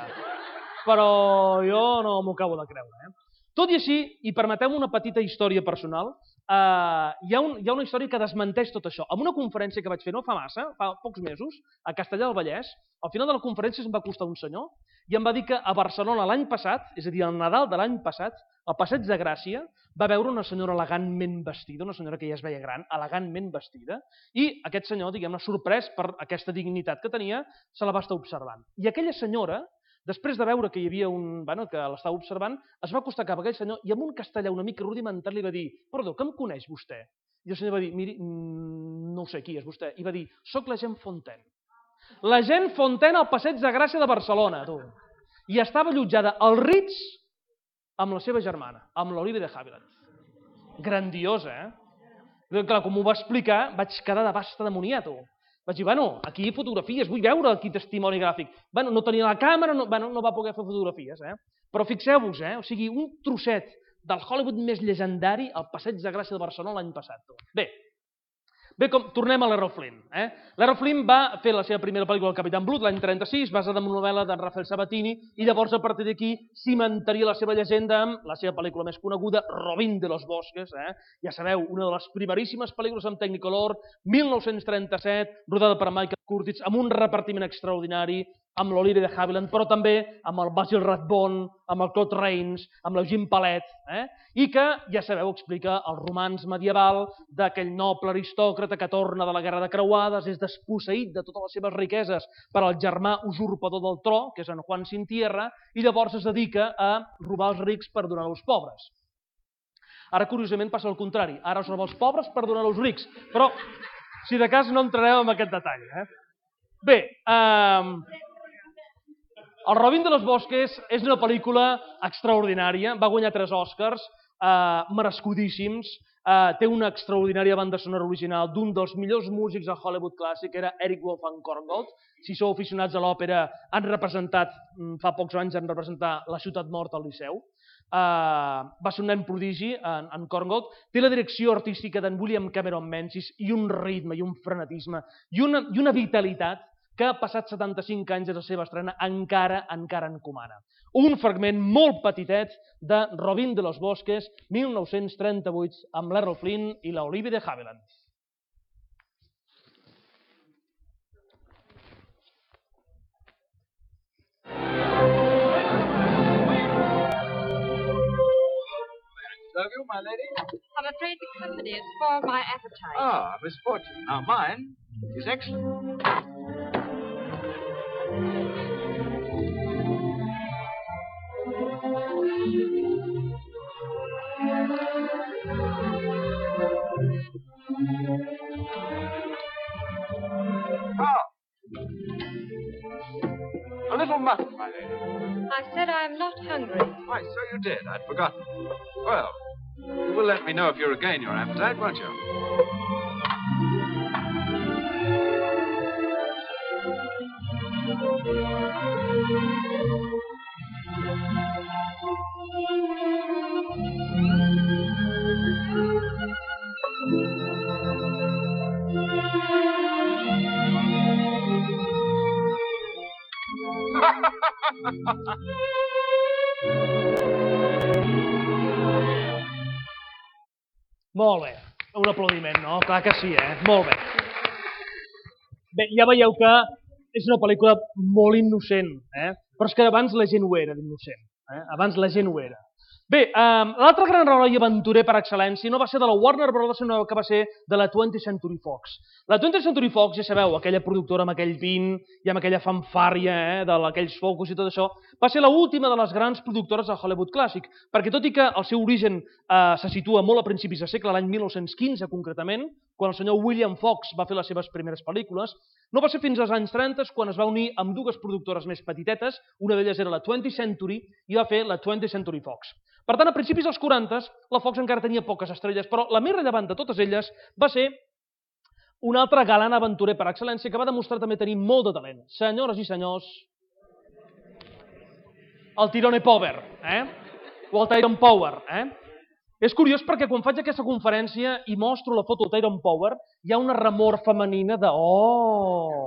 però jo no m'ho acabo de creure. Eh? Tot i així, i permeteu una petita història personal, eh, hi, ha un, hi ha una història que desmenteix tot això. En una conferència que vaig fer no fa massa, fa pocs mesos, a Castellar del Vallès, al final de la conferència em va acostar un senyor i em va dir que a Barcelona l'any passat, és a dir, el Nadal de l'any passat, al Passeig de Gràcia, va veure una senyora elegantment vestida, una senyora que ja es veia gran, elegantment vestida, i aquest senyor, diguem-ne, sorprès per aquesta dignitat que tenia, se la va estar observant. I aquella senyora, després de veure que hi havia un... Bueno, que l'estava observant, es va acostar cap a aquell senyor i amb un castellà una mica rudimentat li va dir «Perdó, que em coneix vostè?» I el senyor va dir «Miri, no sé qui és vostè». I va dir «Soc la Jane Fontaine». La Jane Fontaine al Passeig de Gràcia de Barcelona, tu. I estava allotjada al Ritz amb la seva germana, amb l'Olivia de Havilland. Grandiosa, eh? Clar, com m'ho va explicar, vaig quedar de basta demoniat, tu. Vaig dir, bueno, aquí hi ha fotografies, vull veure aquí testimoni gràfic. Bueno, no tenia la càmera, no, bueno, no va poder fer fotografies, eh? Però fixeu-vos, eh? O sigui, un trosset del Hollywood més llegendari al Passeig de Gràcia de Barcelona l'any passat. Tu. Bé, Bé, com, tornem a l'Errol Flynn. Eh? L'Errol Flynn va fer la seva primera pel·lícula, El Capitán Blood, l'any trenta-sis, basada en una novel·la d'en Rafael Sabatini, i llavors a partir d'aquí cimentaria la seva llegenda amb la seva pel·lícula més coneguda, Robin de los Bosques. Eh? Ja sabeu, una de les primeríssimes pel·lícules en Technicolor, mil nou-cents trenta-set, rodada per Michael Curtiz, amb un repartiment extraordinari, amb l'Olivia de Havilland, però també amb el Basil Rathbone, amb el Claude Rains, amb l'Eugene Pallette, eh? I que, ja sabeu, explica el romanç medieval d'aquell noble aristòcrata que torna de la Guerra de Creuades, és desposseït de totes les seves riqueses per al germà usurpador del tro, que és en Juan Sin Tierra, i llavors es dedica a robar els rics per donar als pobres. Ara, curiosament, passa el contrari. Ara es roba els pobres per donar als rics, però, si de cas, no entrarem en aquest detall. Eh? Bé, eh... El Robin de los Bosques és una pel·lícula extraordinària, va guanyar tres Oscars, eh, merescudíssims, eh, té una extraordinària banda sonora original d'un dels millors músics de Hollywood clàssic, era Eric Wolfgang Korngold. Si sou aficionats a l'òpera, han representat, fa pocs anys, han representat La ciutat morta al Liceu. Uh, va ser un nen prodigi, en, en Korngold. Té la direcció artística d'en William Cameron Menzies i un ritme i un frenetisme i una, i una vitalitat que ha passat setanta-cinc anys de la seva estrena, encara, encara encomana. Un fragment molt petitet de Robin de los Bosques, mil nou-cents trenta-vuit, amb l'Errol Flynn i l'Olivia de Havilland. serve you, my lady? I'm afraid the company has spoiled my appetite. Ah, misfortune. Now, mine is excellent. Ah. A little mutton, my lady. I said I'm not hungry. Why, so you did. I'd forgotten. Well, you will let me know if you regain your appetite, won't you? Molt bé. Un aplaudiment, no? Clar que sí, eh? Molt bé. Bé, ja veieu que és una pel·lícula molt innocent, eh? Però és que abans la gent ho era, d'innocent. Eh? Abans la gent ho era. Bé, um, l'altre gran heroi aventurer per excel·lència no va ser de la Warner Bros., sinó que va ser de la twentieth Century Fox. La twentieth Century Fox, ja sabeu, aquella productora amb aquell pin i amb aquella fanfària eh, d'aquells focus i tot això, va ser l'última de les grans productores de Hollywood clàssic, perquè tot i que el seu origen eh, se situa molt a principis de segle, l'any mil nou-cents quinze concretament, quan el senyor William Fox va fer les seves primeres pel·lícules, no va ser fins als anys trenta quan es va unir amb dues productores més petitetes, una d'elles era la twentieth Century i va fer la twentieth Century Fox. Per tant, a principis dels quaranta, la Fox encara tenia poques estrelles, però la més rellevant de totes elles va ser un altre galant aventurer per excel·lència que va demostrar també tenir molt de talent. Senyores i senyors, el Tyrone Power, eh? o el Tyrone Power. Eh? És curiós perquè quan faig aquesta conferència i mostro la foto del Tyrone Power, hi ha una remor femenina de oh!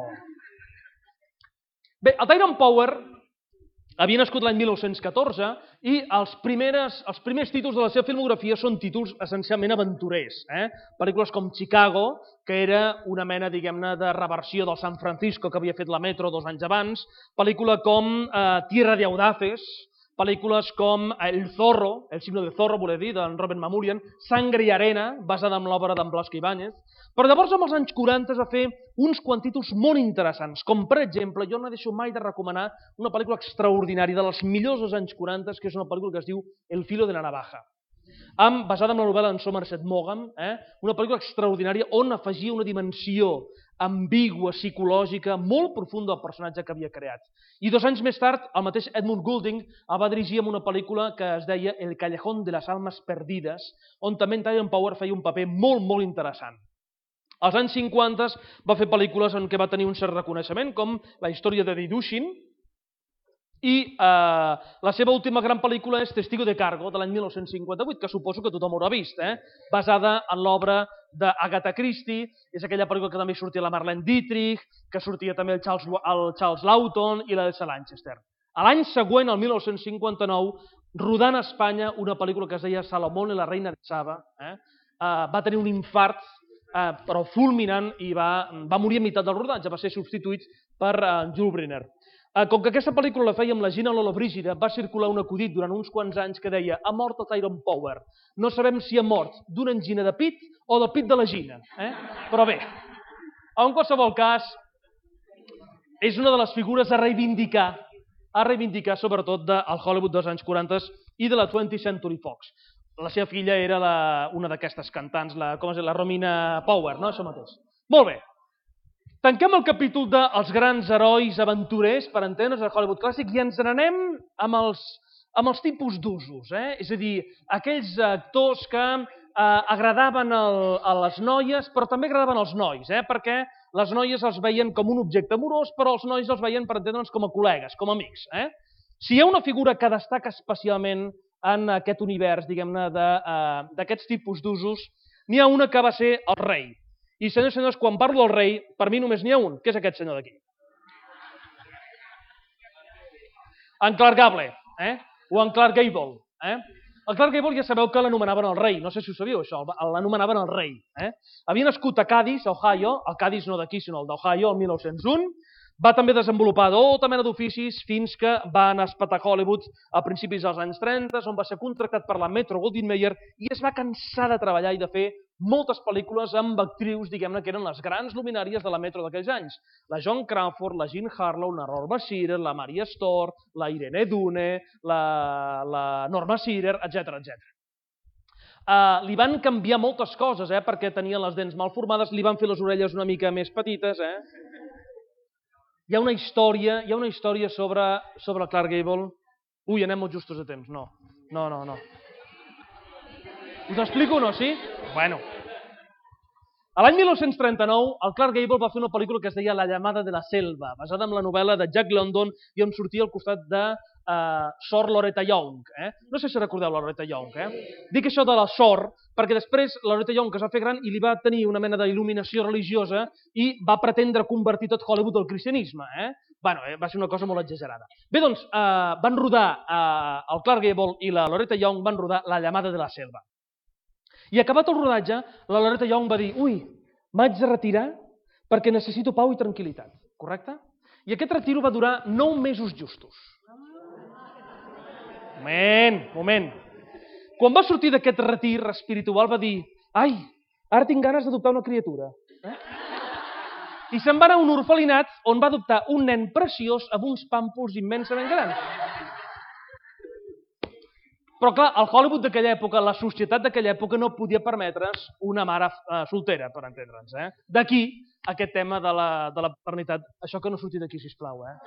Bé, el Tyrone Power havia nascut l'any mil nou-cents catorze i els, primeres, els primers títols de la seva filmografia són títols essencialment aventurers. Eh? Pel·lícules com Chicago, que era una mena, diguem-ne, de reversió del San Francisco que havia fet la Metro dos anys abans, pel·lícula com eh, Tierra de Audaces, pel·lícules com El Zorro, El signo de Zorro, voler dir, d'en Robert Mamurian, Sangre i Arena, basada en l'obra d'en Blasco Ibáñez. Però llavors, amb els anys quaranta, es va fer uns quants títols molt interessants, com per exemple, jo no deixo mai de recomanar una pel·lícula extraordinària de les millors dels anys quaranta, que és una pel·lícula que es diu El filo de la navaja, amb, basada en la novel·la d'en Somerset Maugham, eh? una pel·lícula extraordinària on afegia una dimensió ambigua, psicològica, molt profunda del personatge que havia creat. I dos anys més tard, el mateix Edmund Goulding el va dirigir amb una pel·lícula que es deia El callejón de las almas perdides, on també en Tyrone Power feia un paper molt, molt interessant. Als anys cinquanta va fer pel·lícules en què va tenir un cert reconeixement, com La història de Dedushin, i eh, la seva última gran pel·lícula és Testigo de Cargo, de l'any mil nou-cents cinquanta-vuit, que suposo que tothom haurà vist, eh? basada en l'obra d'Agatha Christie, és aquella pel·lícula que també sortia la Marlene Dietrich, que sortia també el Charles, el Charles Lawton i la Elsa Lanchester. A l'any següent, el mil nou-cents cinquanta-nou, rodant a Espanya una pel·lícula que es deia Salomón i la reina de Saba, eh? Eh, va tenir un infart eh, però fulminant i va, va morir a meitat del rodatge, va ser substituït per eh, Jules Briner. Eh, com que aquesta pel·lícula la feia amb la Gina Lollobrigida, va circular un acudit durant uns quants anys que deia ha mort el Tyrone Power. No sabem si ha mort d'una angina de pit o del pit de la Gina. Eh? Però bé, en qualsevol cas, és una de les figures a reivindicar, a reivindicar sobretot del Hollywood dels anys quaranta i de la twentieth Century Fox. La seva filla era la, una d'aquestes cantants, la, com es diu, la Romina Power, no? Això mateix. Molt bé. Tanquem el capítol dels grans herois aventurers, per entendre's, del Hollywood clàssic, i ens n'anem amb els, amb els tipus d'usos. Eh? És a dir, aquells actors que eh, agradaven el, a les noies, però també agradaven als nois, eh? perquè les noies els veien com un objecte amorós, però els nois els veien, per entendre'ns, com a col·legues, com a amics. Eh? Si hi ha una figura que destaca especialment en aquest univers, diguem-ne, d'aquests tipus d'usos, n'hi ha una que va ser el rei. I, senyors i senyors, quan parlo del rei, per mi només n'hi ha un, que és aquest senyor d'aquí. En Clark Gable, eh? o en Clark Gable. Eh? El Clark Gable ja sabeu que l'anomenaven el rei, no sé si ho sabíeu això, l'anomenaven el rei. Eh? Havia nascut a Cadiz, a Ohio, el Cadiz no d'aquí, sinó el d'Ohio, el mil nou-cents un, Va també desenvolupar tota mena d'oficis fins que va anar a espetar a Hollywood a principis dels anys trenta, on va ser contractat per la Metro-Goldwyn-Mayer i es va cansar de treballar i de fer moltes pel·lícules amb actrius, diguem-ne, que eren les grans luminàries de la Metro d'aquells anys. La Joan Crawford, la Jean Harlow, la Norma Shearer, la Maria Storr, la Irene Dune, la, la Norma Shearer, etcètera, etcètera. Uh, li van canviar moltes coses, eh, perquè tenia les dents mal formades, li van fer les orelles una mica més petites, eh? Hi ha una història, hi ha una història sobre, sobre Clark Gable. Ui, anem molt justos a temps. No, no, no, no. Us explico o no, sí? Bueno. A l'any mil nou-cents trenta-nou, el Clark Gable va fer una pel·lícula que es deia La llamada de la selva, basada en la novel·la de Jack London i on sortia al costat de uh, Sor Loretta Young. Eh? No sé si recordeu la Loretta Young. Eh? Dic això de la Sor perquè després la Loretta Young es va fer gran i li va tenir una mena d'il·luminació religiosa i va pretendre convertir tot Hollywood al cristianisme. Eh? Bueno, eh, va ser una cosa molt exagerada. Bé, doncs, eh, van rodar, eh, el Clark Gable i la Loretta Young van rodar La llamada de la selva. I acabat el rodatge, la Loretta Young va dir ui, m'haig de retirar perquè necessito pau i tranquil·litat, correcte? I aquest retiro va durar nou mesos justos. Moment, moment. Quan va sortir d'aquest retir espiritual va dir ai, ara tinc ganes d'adoptar una criatura. Eh? I se'n va anar a un orfelinat on va adoptar un nen preciós amb uns pàmpols immensament grans. Però clar, al Hollywood d'aquella època, la societat d'aquella època no podia permetre's una mare eh, soltera, per entendre'ns. Eh? D'aquí aquest tema de la, de la paternitat. Això que no surti d'aquí, sisplau. Eh?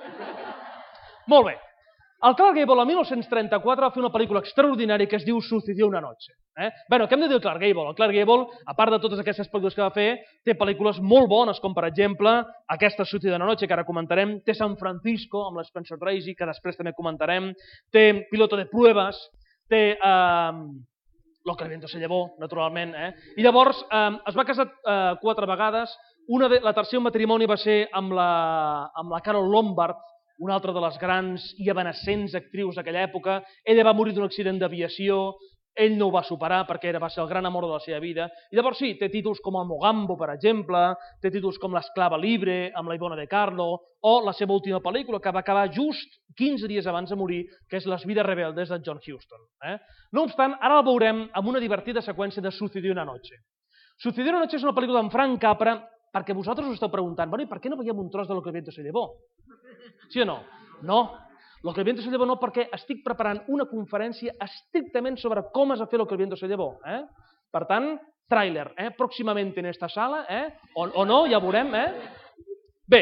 Molt bé. El Clark Gable, el mil nou-cents trenta-quatre, va fer una pel·lícula extraordinària que es diu Sucedió una noche. Eh? Bé, què hem de dir del Clark Gable? El Clark Gable, a part de totes aquestes pel·lícules que va fer, té pel·lícules molt bones, com per exemple aquesta Sucedió una noche, que ara comentarem, té San Francisco, amb l'Spencer Tracy, que després també comentarem, té Piloto de pruebas, té eh, Lo que el viento se llevó, naturalment, eh? I llavors eh, es va casar eh, quatre vegades, una de, la tercera matrimoni va ser amb la, amb la Carol Lombard, una altra de les grans i evanescents actrius d'aquella època. Ella va morir d'un accident d'aviació, ell no ho va superar perquè era, va ser el gran amor de la seva vida. I llavors sí, té títols com el Mogambo, per exemple, té títols com L'esclava libre, amb la Ivona de Carlo, o la seva última pel·lícula, que va acabar just quinze dies abans de morir, que és Les vides rebeldes de John Huston. Eh? No obstant, ara el veurem amb una divertida seqüència de Sucedió una noche. Sucedió una noche és una pel·lícula amb Frank Capra, perquè vosaltres us esteu preguntant, bueno, i per què no veiem un tros de Lo que el viento se llevó? Sí o no? No. Lo que el viento se llevó no, perquè estic preparant una conferència estrictament sobre com es va fer Lo que el viento se llevó. Eh? Per tant, tràiler, eh? pròximament en esta sala, eh? o, o no, ja veurem. Eh? Bé,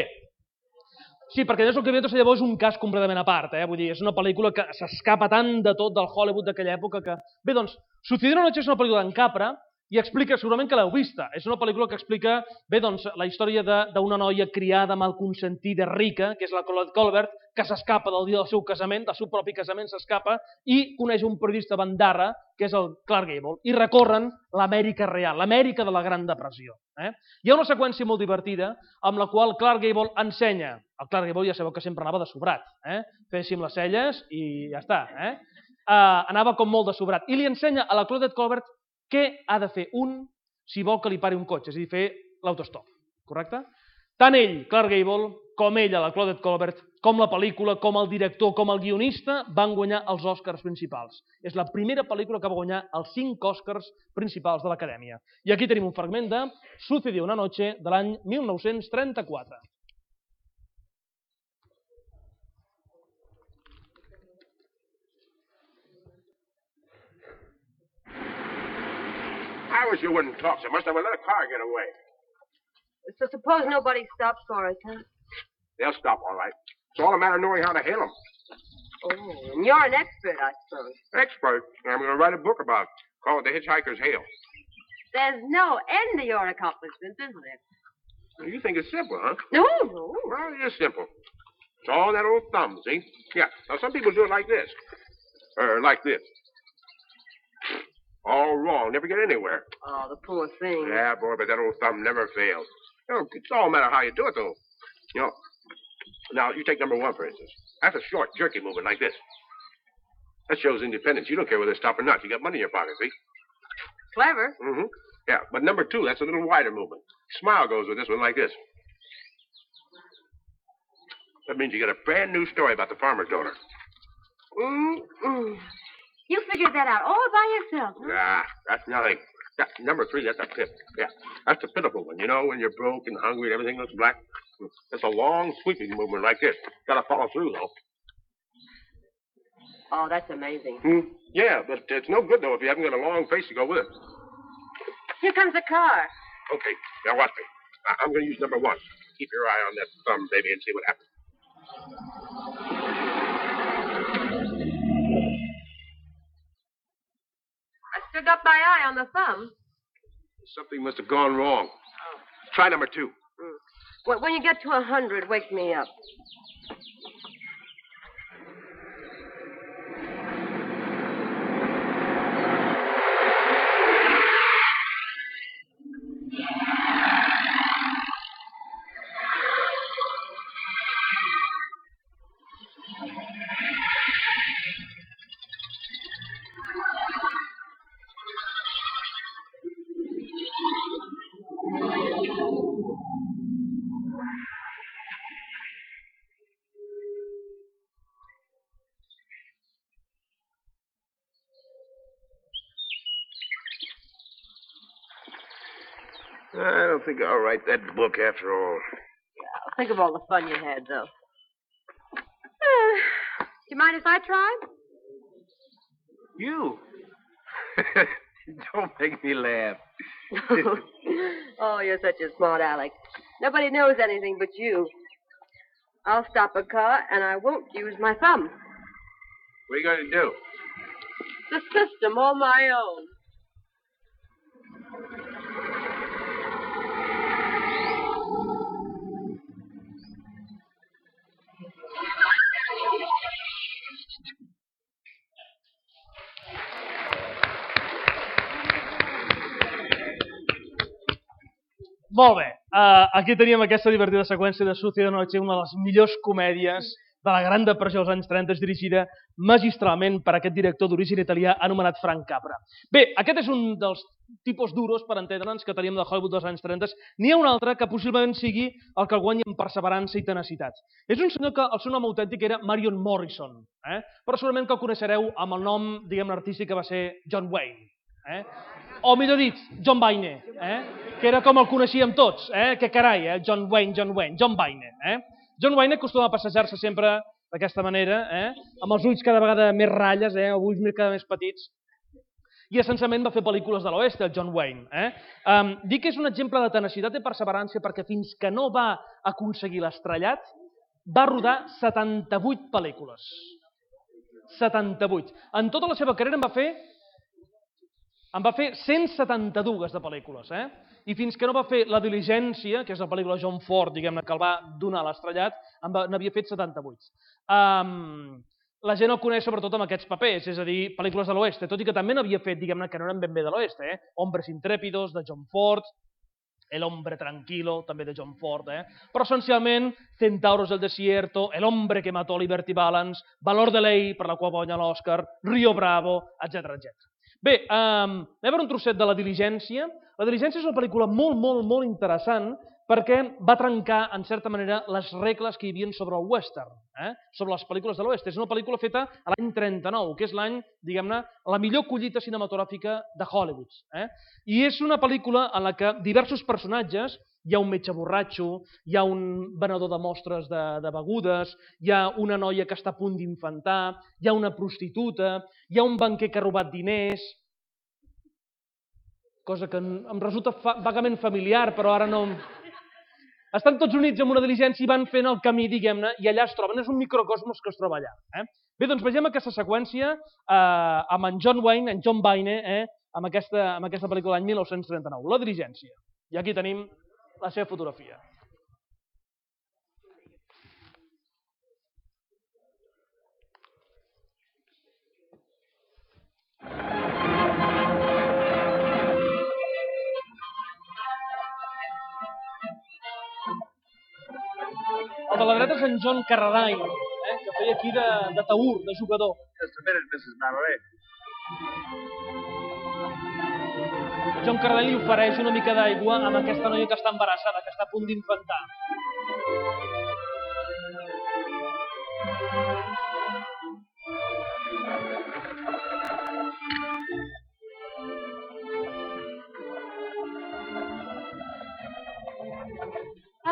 sí, perquè Lo que el viento se llevó és un cas completament a part, eh? Vull dir, és una pel·lícula que s'escapa tant de tot del Hollywood d'aquella època que... Bé, doncs, Sucedió una noche és una pel·lícula d'en Capra, i explica, segurament que l'heu vista, és una pel·lícula que explica bé, doncs, la història d'una noia criada, mal consentida, rica, que és la Colette Colbert, que s'escapa del dia del seu casament, del seu propi casament s'escapa, i coneix un periodista bandarra, que és el Clark Gable, i recorren l'Amèrica real, l'Amèrica de la Gran Depressió. Eh? Hi ha una seqüència molt divertida amb la qual Clark Gable ensenya, el Clark Gable ja sabeu que sempre anava de sobrat, eh? féssim les celles i ja està, eh? Uh, anava com molt de sobrat, i li ensenya a la Colette Colbert què ha de fer un si vol que li pari un cotxe, és a dir, fer l'autostop, correcte? Tant ell, Clark Gable, com ella, la Claudette Colbert, com la pel·lícula, com el director, com el guionista, van guanyar els Oscars principals. És la primera pel·lícula que va guanyar els cinc Oscars principals de l'Acadèmia. I aquí tenim un fragment de Sucedió una noche, de l'any mil nou-cents trenta-quatre. I wish you wouldn't talk so much. I would let a car get away. So suppose nobody stops for us, huh? They'll stop all right. It's all a matter of knowing how to hail them. Oh, and you're an expert, I suppose. Expert? I'm going to write a book about it. Call it The Hitchhiker's Hail. There's no end to your accomplishments, isn't there? You think it's simple, huh? No, no. Well, it is simple. It's all that old thumb, see? Yeah. Now, some people do it like this. Or like this. All wrong. Never get anywhere. Oh, the poor thing. Yeah, boy, but that old thumb never fails. You know, it's all a matter of how you do it, though. You know, now, you take number one, for instance. That's a short, jerky movement like this. That shows independence. You don't care whether they stop or not. You got money in your pocket, see? Clever. Mm-hmm. Yeah, but number two, that's a little wider movement. Smile goes with this one like this. That means you get a brand new story about the farmer's daughter. Mm-mm. You figured that out all by yourself, huh? Yeah, that's nothing. That, number three, that's a pip. Yeah, that's the pitiful one. You know, when you're broke and hungry and everything looks black. It's a long, sweeping movement like this. Got to follow through, though. Oh, that's amazing. Hmm? Yeah, but it's no good, though, if you haven't got a long face to go with it. Here comes the car. Okay, now watch me. I- I'm going to use number one. Keep your eye on that thumb, baby, and see what happens. I still got my eye on the thumb. Something must have gone wrong. Oh. Try number two. Mm. When, when you get to a hundred, wake me up. I don't think I'll write that book after all. Yeah, think of all the fun you had, though. Uh, do you mind if I try? You? Don't make me laugh. Oh, you're such a smart aleck. Nobody knows anything but you. I'll stop a car, and I won't use my thumb. What are you going to do? The system all my own. Molt bé, uh, aquí teníem aquesta divertida seqüència de Sucia de Noche, una de les millors comèdies de la Gran Depressió dels anys trenta, dirigida magistralment per aquest director d'origen italià anomenat Frank Capra. Bé, aquest és un dels tipus duros, per entendre'ns, que teníem de Hollywood dels anys trenta. N'hi ha un altre que possiblement sigui el que el guanyi amb perseverança i tenacitat. És un senyor que el seu nom autèntic era Marion Morrison, eh? però segurament que el coneixereu amb el nom, diguem, artístic que va ser John Wayne. Eh? O millor dit, John Wayne, eh? que era com el coneixíem tots, eh? que carai, eh? John Wayne, John Wayne, John Wayne. Eh? John Wayne acostuma a passejar-se sempre d'aquesta manera, eh? amb els ulls cada vegada més ratlles, eh? ulls cada més petits, i essencialment va fer pel·lícules de l'oest, el John Wayne. Eh? Um, dic que és un exemple de tenacitat i perseverança perquè fins que no va aconseguir l'estrellat, va rodar setanta-vuit pel·lícules. setanta-vuit. En tota la seva carrera en va fer En va fer cent setanta-dos de pel·lícules, eh? I fins que no va fer La diligència, que és la pel·lícula de John Ford, diguem-ne, que el va donar l'estrellat, n'havia fet setanta-vuit. Um, la gent el coneix sobretot amb aquests papers, és a dir, pel·lícules de l'oest, tot i que també n'havia fet, diguem-ne, que no eren ben bé de l'oest, eh? Hombres intrépidos, de John Ford, El hombre tranquilo, també de John Ford, eh? Però essencialment, Centauros del desierto, El hombre que mató Liberty Balance, Valor de ley, per la qual guanya l'Oscar, Rio Bravo, etcètera etcètera. Bé, um, anem a veure un trosset de La diligència. La diligència és una pel·lícula molt, molt, molt interessant perquè va trencar, en certa manera, les regles que hi havia sobre el western, eh? sobre les pel·lícules de l'oest. És una pel·lícula feta a l'any trenta-nou, que és l'any, diguem-ne, la millor collita cinematogràfica de Hollywood. Eh? I és una pel·lícula en la que diversos personatges, hi ha un metge borratxo, hi ha un venedor de mostres de, de begudes, hi ha una noia que està a punt d'infantar, hi ha una prostituta, hi ha un banquer que ha robat diners, cosa que em resulta fa, vagament familiar, però ara no... Estan tots units amb una diligència i van fent el camí, diguem-ne, i allà es troben. És un microcosmos que es troba allà. Eh? Bé, doncs vegem aquesta seqüència eh, amb en John Wayne, en John Wayne, eh, amb, aquesta, amb aquesta pel·lícula l'any mil nou-cents trenta-nou, La diligència. I aquí tenim la seva fotografia. El de la dreta és en John Carradine, eh, que feia aquí de, de taur, de jugador. Just a minute, missus Mallory. John Carradine li ofereix una mica d'aigua amb aquesta noia que està embarassada, que està a punt d'infantar.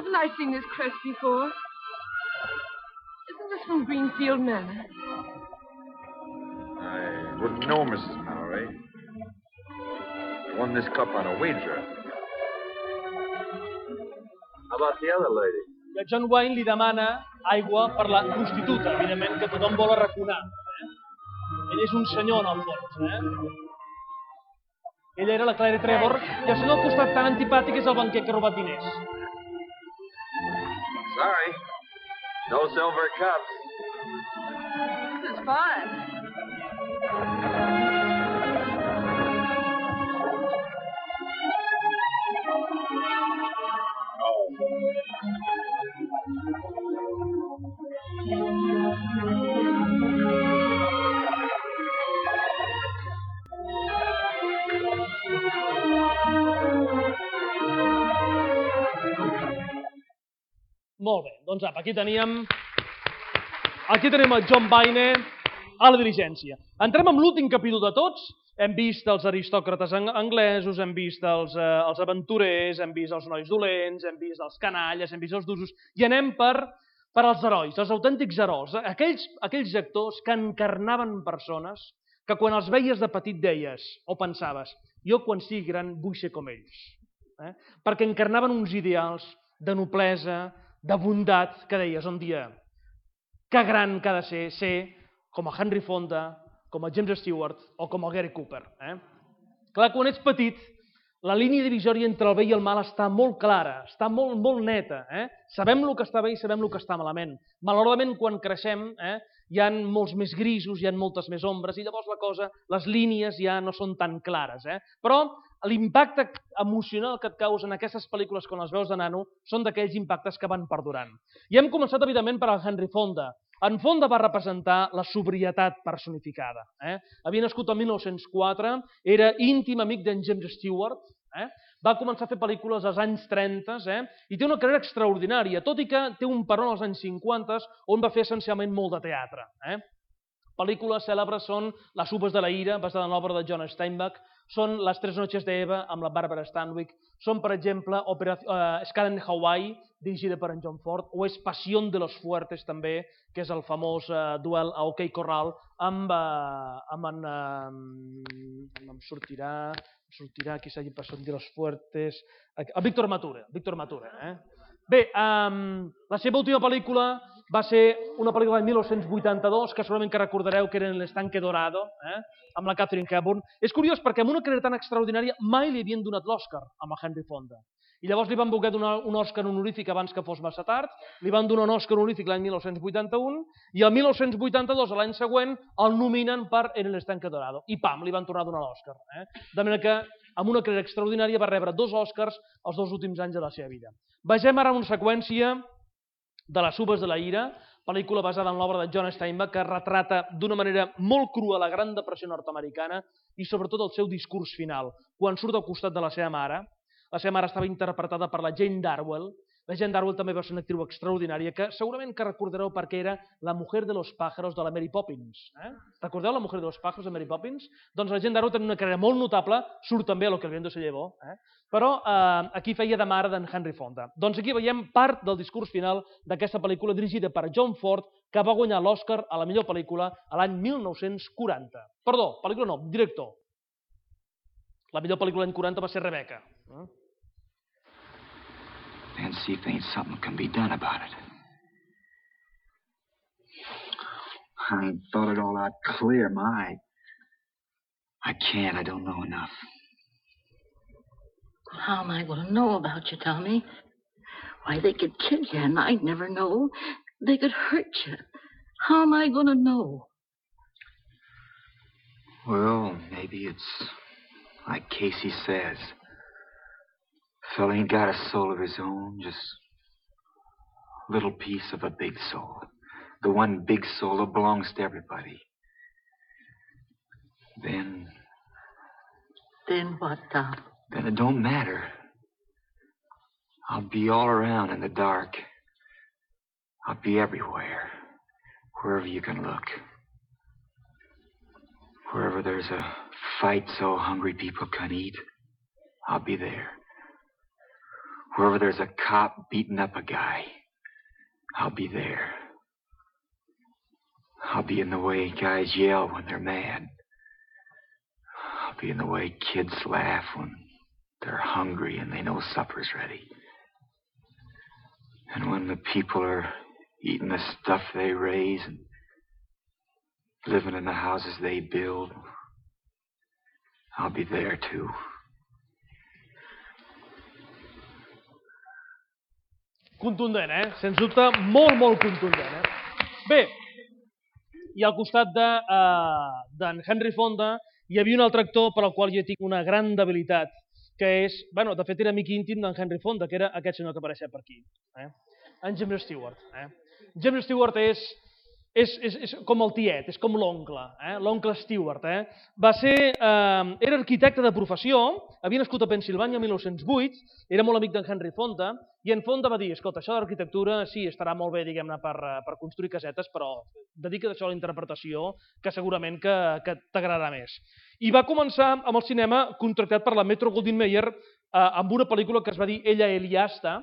Haven't I seen this crest before? Isn't this from Greenfield Manor? I wouldn't know, Missus Mallory. You won this cup on a wager. How about the other lady? I John Wayne li demana aigua per la prostituta, evidentment que tothom vol arraconar. Eh? Ell és un senyor, en el fons. Eh? Ella era la Claire Trevor, i el senyor al costat tan antipàtic és el banquer que ha robat diners. Sorry. No silver cups. This is fun. Molt bé, doncs apa, aquí teníem aquí tenim el John Wayne a la diligència. Entrem amb l'últim capítol de tots. Hem vist els aristòcrates anglesos, hem vist els, eh, els aventurers, hem vist els nois dolents, hem vist els canalles, hem vist els d'usos, i anem per, per als herois, els autèntics herois, aquells, aquells actors que encarnaven persones que quan els veies de petit deies o pensaves, jo quan sigui gran vull ser com ells, eh? Perquè encarnaven uns ideals de noblesa, de bondat, que deies un dia, que gran que ha de ser ser com a Henry Fonda, com a James Stewart o com a Gary Cooper. Eh? Clar, quan ets petit, la línia divisòria entre el bé i el mal està molt clara, està molt, molt neta. Eh? Sabem el que està bé i sabem el que està malament. Malauradament, quan creixem, eh, hi ha molts més grisos, hi ha moltes més ombres, i llavors la cosa, les línies ja no són tan clares. Eh? Però l'impacte emocional que et causen aquestes pel·lícules quan les veus de nano són d'aquells impactes que van perdurant. I hem començat, evidentment, per al Henry Fonda. En Fonda va representar la sobrietat personificada. Eh? Havia nascut el mil nou-cents quatre, era íntim amic d'en James Stewart, eh? Va començar a fer pel·lícules als anys trenta, eh? I té una carrera extraordinària, tot i que té un peron als anys cinquanta, on va fer essencialment molt de teatre. Eh? Pel·lícules cèlebres són Les uvas de la ira, basada en l'obra de John Steinbeck, són Les tres noches de Eva, amb la Barbara Stanwyck, són, per exemple, Escala en Hawaii, dirigida per en John Ford, o és Pasión de los Fuertes, també, que és el famós duel a OK Corral, amb en... em sortirà... sortirà qui s'hagi Pasión de los Fuertes... el Víctor Mature, Víctor Mature, eh? Bé, la seva última pel·lícula va ser una pel·lícula de mil nou-cents vuitanta-dos, que segurament que recordareu que era En l'estanque dorado, eh? Amb la Catherine Hepburn. És curiós perquè amb una carrera tan extraordinària mai li havien donat l'Oscar amb el Henry Fonda. I llavors li van voler donar un Oscar honorífic abans que fos massa tard, li van donar un Oscar honorífic l'any mil nou-cents vuitanta-u, i el mil nou-cents vuitanta-dos, l'any següent, el nominen per En l'estanque dorado. I pam, li van tornar a donar l'Oscar. Eh? De manera que, amb una carrera extraordinària, va rebre dos Oscars els dos últims anys de la seva vida. Vegem ara una seqüència de Les uvas de la ira, pel·lícula basada en l'obra de John Steinbeck, que retrata d'una manera molt crua la Gran Depressió nord-americana i sobretot el seu discurs final, quan surt al costat de la seva mare. La seva mare estava interpretada per la Jane Darwell. La Jane Darwell també va ser una actriu extraordinària, que segurament que recordareu perquè era la mujer de los pájaros de la Mary Poppins. Eh? Recordeu la mujer de los pájaros de Mary Poppins? Doncs la Jane Darwell tenia una carrera molt notable, surt també a Lo que el viento se llevó, eh? Però eh, aquí feia de mare d'en Henry Fonda. Doncs aquí veiem part del discurs final d'aquesta pel·lícula dirigida per John Ford, que va guanyar l'Oscar a la millor pel·lícula a l'any mil nou-cents quaranta. Perdó, pel·lícula no, director. La millor pel·lícula l'any quaranta va ser Rebecca. Eh? And see if ain't something can be done about it. I ain't thought it all out clear, my. I can't, I don't know enough. How am I going to know about you, Tommy? Why, they could kill you and I'd never know. They could hurt you. How am I going to know? Well, maybe it's like Casey says. Fella ain't got a soul of his own, just a little piece of a big soul. The one big soul that belongs to everybody. Then... Then what, Tom? Then it don't matter. I'll be all around in the dark. I'll be everywhere. Wherever you can look. Wherever there's a fight so hungry people can eat, I'll be there. Wherever there's a cop beating up a guy, I'll be there. I'll be in the way guys yell when they're mad. I'll be in the way kids laugh when they're hungry and they know supper's ready. And when the people are eating the stuff they raise and living in the houses they build, I'll be there too. Contundent, eh? Sens dubte, molt, molt contundent, eh? Bé, i al costat d'en de, uh, Henry Fonda hi havia un altre actor per al qual jo tinc una gran debilitat, que és, bueno, de fet era amic íntim d'en Henry Fonda, que era aquest senyor que apareixia per aquí, eh? En James Stewart. Eh? James Stewart és, és, és, és com el tiet, és com l'oncle, eh? L'oncle Stewart. Eh? Va ser, eh, era arquitecte de professió, havia nascut a Pensilvània el mil nou-cents vuit, era molt amic d'en Henry Fonda, i en Fonda va dir, escolta, això de l'arquitectura sí, estarà molt bé, diguem-ne, per, per construir casetes, però dedica't això a la interpretació, que segurament que, que t'agradarà més. I va començar amb el cinema contractat per la Metro-Goldwyn-Mayer eh, amb una pel·lícula que es va dir Ella Eliasta,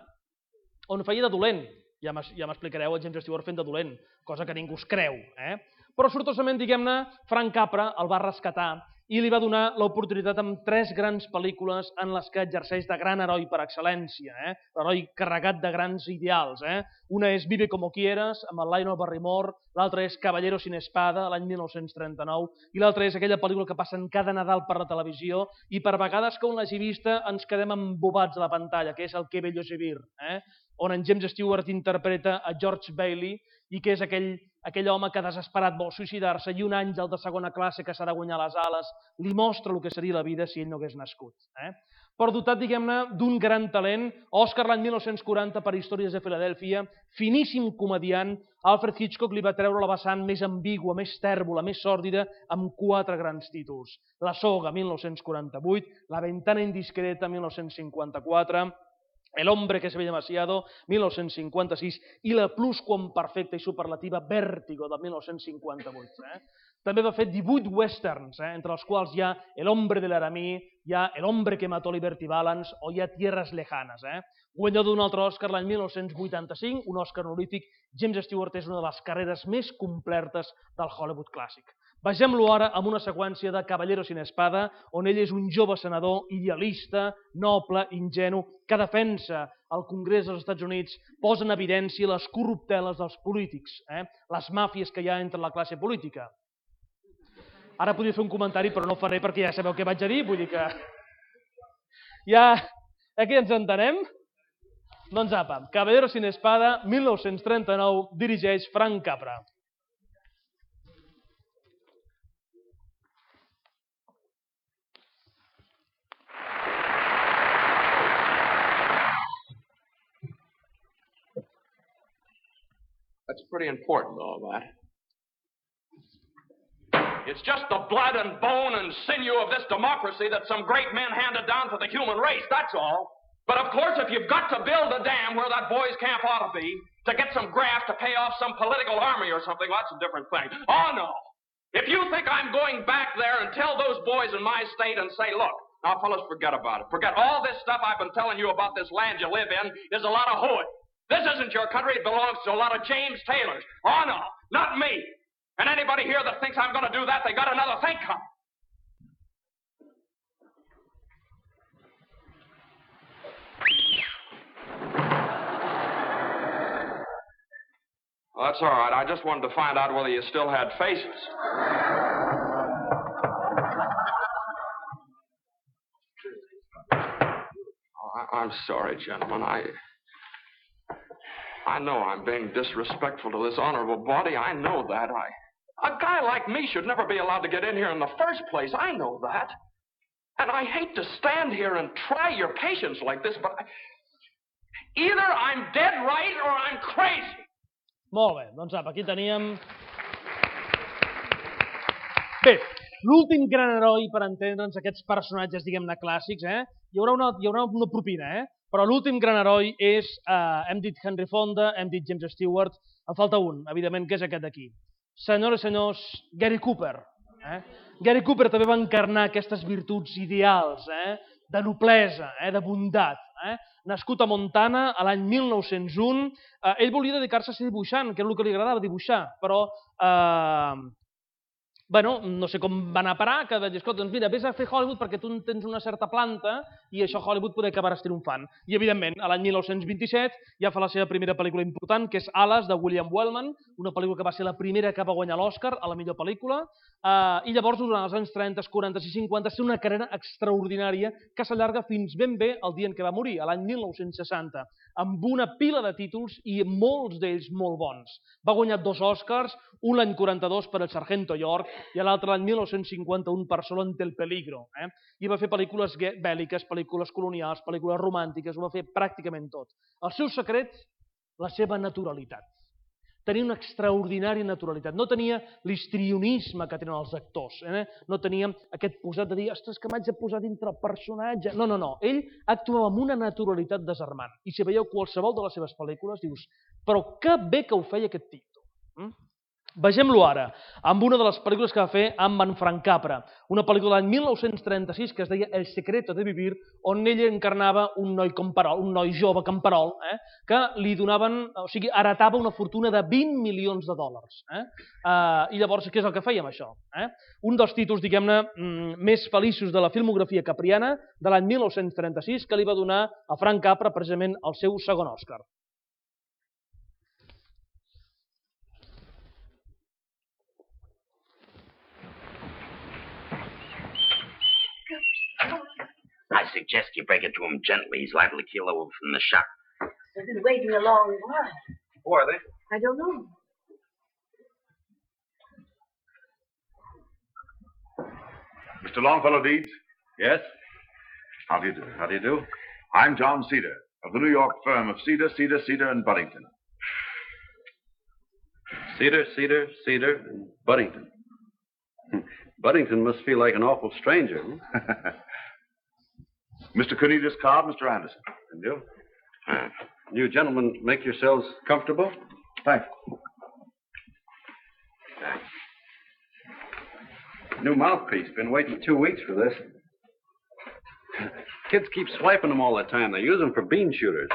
on feia de dolent. Ja m'explicareu el James Stewart fent de dolent, cosa que ningú es creu. Eh? Però sortosament, diguem-ne, Frank Capra el va rescatar i li va donar l'oportunitat amb tres grans pel·lícules en les que exerceix de gran heroi per excel·lència, eh? Heroi carregat de grans ideals. Eh? Una és Vive como quieras, amb el Lionel Barrymore, l'altra és Caballero sin espada, l'any mil nou-cents trenta-nou, i l'altra és aquella pel·lícula que passen cada Nadal per la televisió i per vegades que un l'hagi vista ens quedem embobats a la pantalla, que és el Que bello es vivir, eh? On en James Stewart interpreta a George Bailey i que és aquell, aquell home que desesperat vol suïcidar-se i un àngel de segona classe que s'ha de guanyar les ales li mostra el que seria la vida si ell no hagués nascut. Eh? Però dotat, diguem-ne, d'un gran talent, Òscar l'any mil nou-cents quaranta per Històries de Filadèlfia, finíssim comediant, Alfred Hitchcock li va treure la vessant més ambigua, més tèrbola, més sòrdida, amb quatre grans títols. La soga, mil nou-cents quaranta-vuit, La ventana indiscreta, mil nou-cents cinquanta-quatre, El hombre que se ve demasiado, mil nou-cents cinquanta-sis, i la plusquamperfecta i superlativa Vértigo, de mil nou-cents cinquanta-vuit. Eh? També va fer divuit westerns, eh? entre els quals hi ha El hombre de l'Aramí, hi ha El hombre que mató Liberty Balance o hi ha Tierras lejanas. Eh? Guanyador d'un altre Òscar l'any mil nou-cents vuitanta-cinc, un Òscar honorífic, James Stewart és una de les carreres més complertes del Hollywood clàssic. Vegem-lo ara amb una seqüència de Caballero sin espada, on ell és un jove senador idealista, noble, ingenu, que defensa el Congrés dels Estats Units, posa en evidència les corrupteles dels polítics, eh? les màfies que hi ha entre la classe política. Ara podria fer un comentari, però no ho faré perquè ja sabeu què vaig a dir, vull dir que... Ja, aquí ens entenem? Doncs apa, Caballero sin espada, mil nou-cents trenta-nou, dirigeix Frank Capra. That's pretty important, all that. It's just the blood and bone and sinew of this democracy that some great men handed down to the human race, that's all. But of course, if you've got to build a dam where that boys' camp ought to be, to get some graft to pay off some political army or something, well, that's a different thing. Oh, no. If you think I'm going back there and tell those boys in my state and say, look, now, fellas, forget about it. Forget all this stuff I've been telling you about this land you live in is a lot of hooey. This isn't your country. It belongs to a lot of James Taylors. Oh, no, not me. And anybody here that thinks I'm going to do that, they got another thing coming. Well, that's all right. I just wanted to find out whether you still had faces. Oh, I, I'm sorry, gentlemen. I... I know I'm being disrespectful to this honorable body. I know that. I, a guy like me should never be allowed to get in here in the first place. I know that. And I hate to stand here and try your patience like this, but I, either I'm dead right or I'm crazy. Molt bé, doncs apa, aquí teníem... Bé, l'últim gran heroi per entendre'ns aquests personatges, diguem-ne, clàssics, eh? Hi haurà una, hi haurà una propina, eh? Però l'últim gran heroi és, eh, hem dit Henry Fonda, hem dit James Stewart, en falta un, evidentment, que és aquest d'aquí. Senyores i senyors, Gary Cooper. Eh? Gary Cooper també va encarnar aquestes virtuts ideals, eh? de noblesa, eh? de bondat. Eh? Nascut a Montana a l'any mil nou-cents u, eh, ell volia dedicar-se a ser dibuixant, que era el que li agradava, dibuixar, però eh, bueno, no sé com va anar a parar, que vaig dir, escolta, doncs mira, vés a fer Hollywood perquè tu tens una certa planta i això Hollywood poder acabaràs triomfant. I, evidentment, a l'any mil nou-cents vint-i-set ja fa la seva primera pel·lícula important, que és Ales, de William Wellman, una pel·lícula que va ser la primera que va guanyar l'Oscar a la millor pel·lícula, eh, i llavors, durant els anys trenta, quaranta i cinquanta, té una carrera extraordinària que s'allarga fins ben bé el dia en què va morir, a l'any mil nou-cents seixanta, amb una pila de títols i molts d'ells molt bons. Va guanyar dos Oscars, un l'any quaranta-dos per El Sargento York i l'altre l'any mil nou-cents cinquanta-u per Solo ante el peligro. Eh? I va fer pel·lícules bèl·liques, pel·lícules colonials, pel·lícules romàntiques, ho va fer pràcticament tot. El seu secret, la seva naturalitat. Tenia una extraordinària naturalitat. No tenia l'histrionisme que tenen els actors. Eh? No tenia aquest posat de dir, ostres, que m'haig de posar dintre el personatge. No, no, no. Ell actuava amb una naturalitat desarmant. I si veieu qualsevol de les seves pel·lícules, dius, però que bé que ho feia aquest tio. Mm? Vegem-lo ara, amb una de les pel·lícules que va fer amb en Frank Capra, una pel·lícula d'any mil nou-cents trenta-sis que es deia El secreto de vivir, on ell encarnava un noi camperol, un noi jove camperol, eh, que li donaven, o sigui, heretava una fortuna de vint milions de dòlars. Eh? Uh, I llavors, què és el que feia amb això? Eh? Un dels títols, diguem-ne, més feliços de la filmografia capriana de l'any mil nou-cents trenta-sis que li va donar a Frank Capra precisament el seu segon Òscar. I suggest you break it to him gently. He's liable to keel over from the shock. They've been waiting a long while. Who are they? I don't know. Mister Longfellow Deeds? Yes? How do you do? How do you do? I'm John Cedar, of the New York firm of Cedar, Cedar, Cedar, and Buddington. Cedar, Cedar, Cedar, and Buddington. Buddington must feel like an awful stranger. Hmm? Mister Cornelius Cobb, Mister Anderson. And you? Uh, you gentlemen make yourselves comfortable? Thanks. New mouthpiece. Been waiting two weeks for this. Kids keep swiping them all the time. They use them for bean shooters.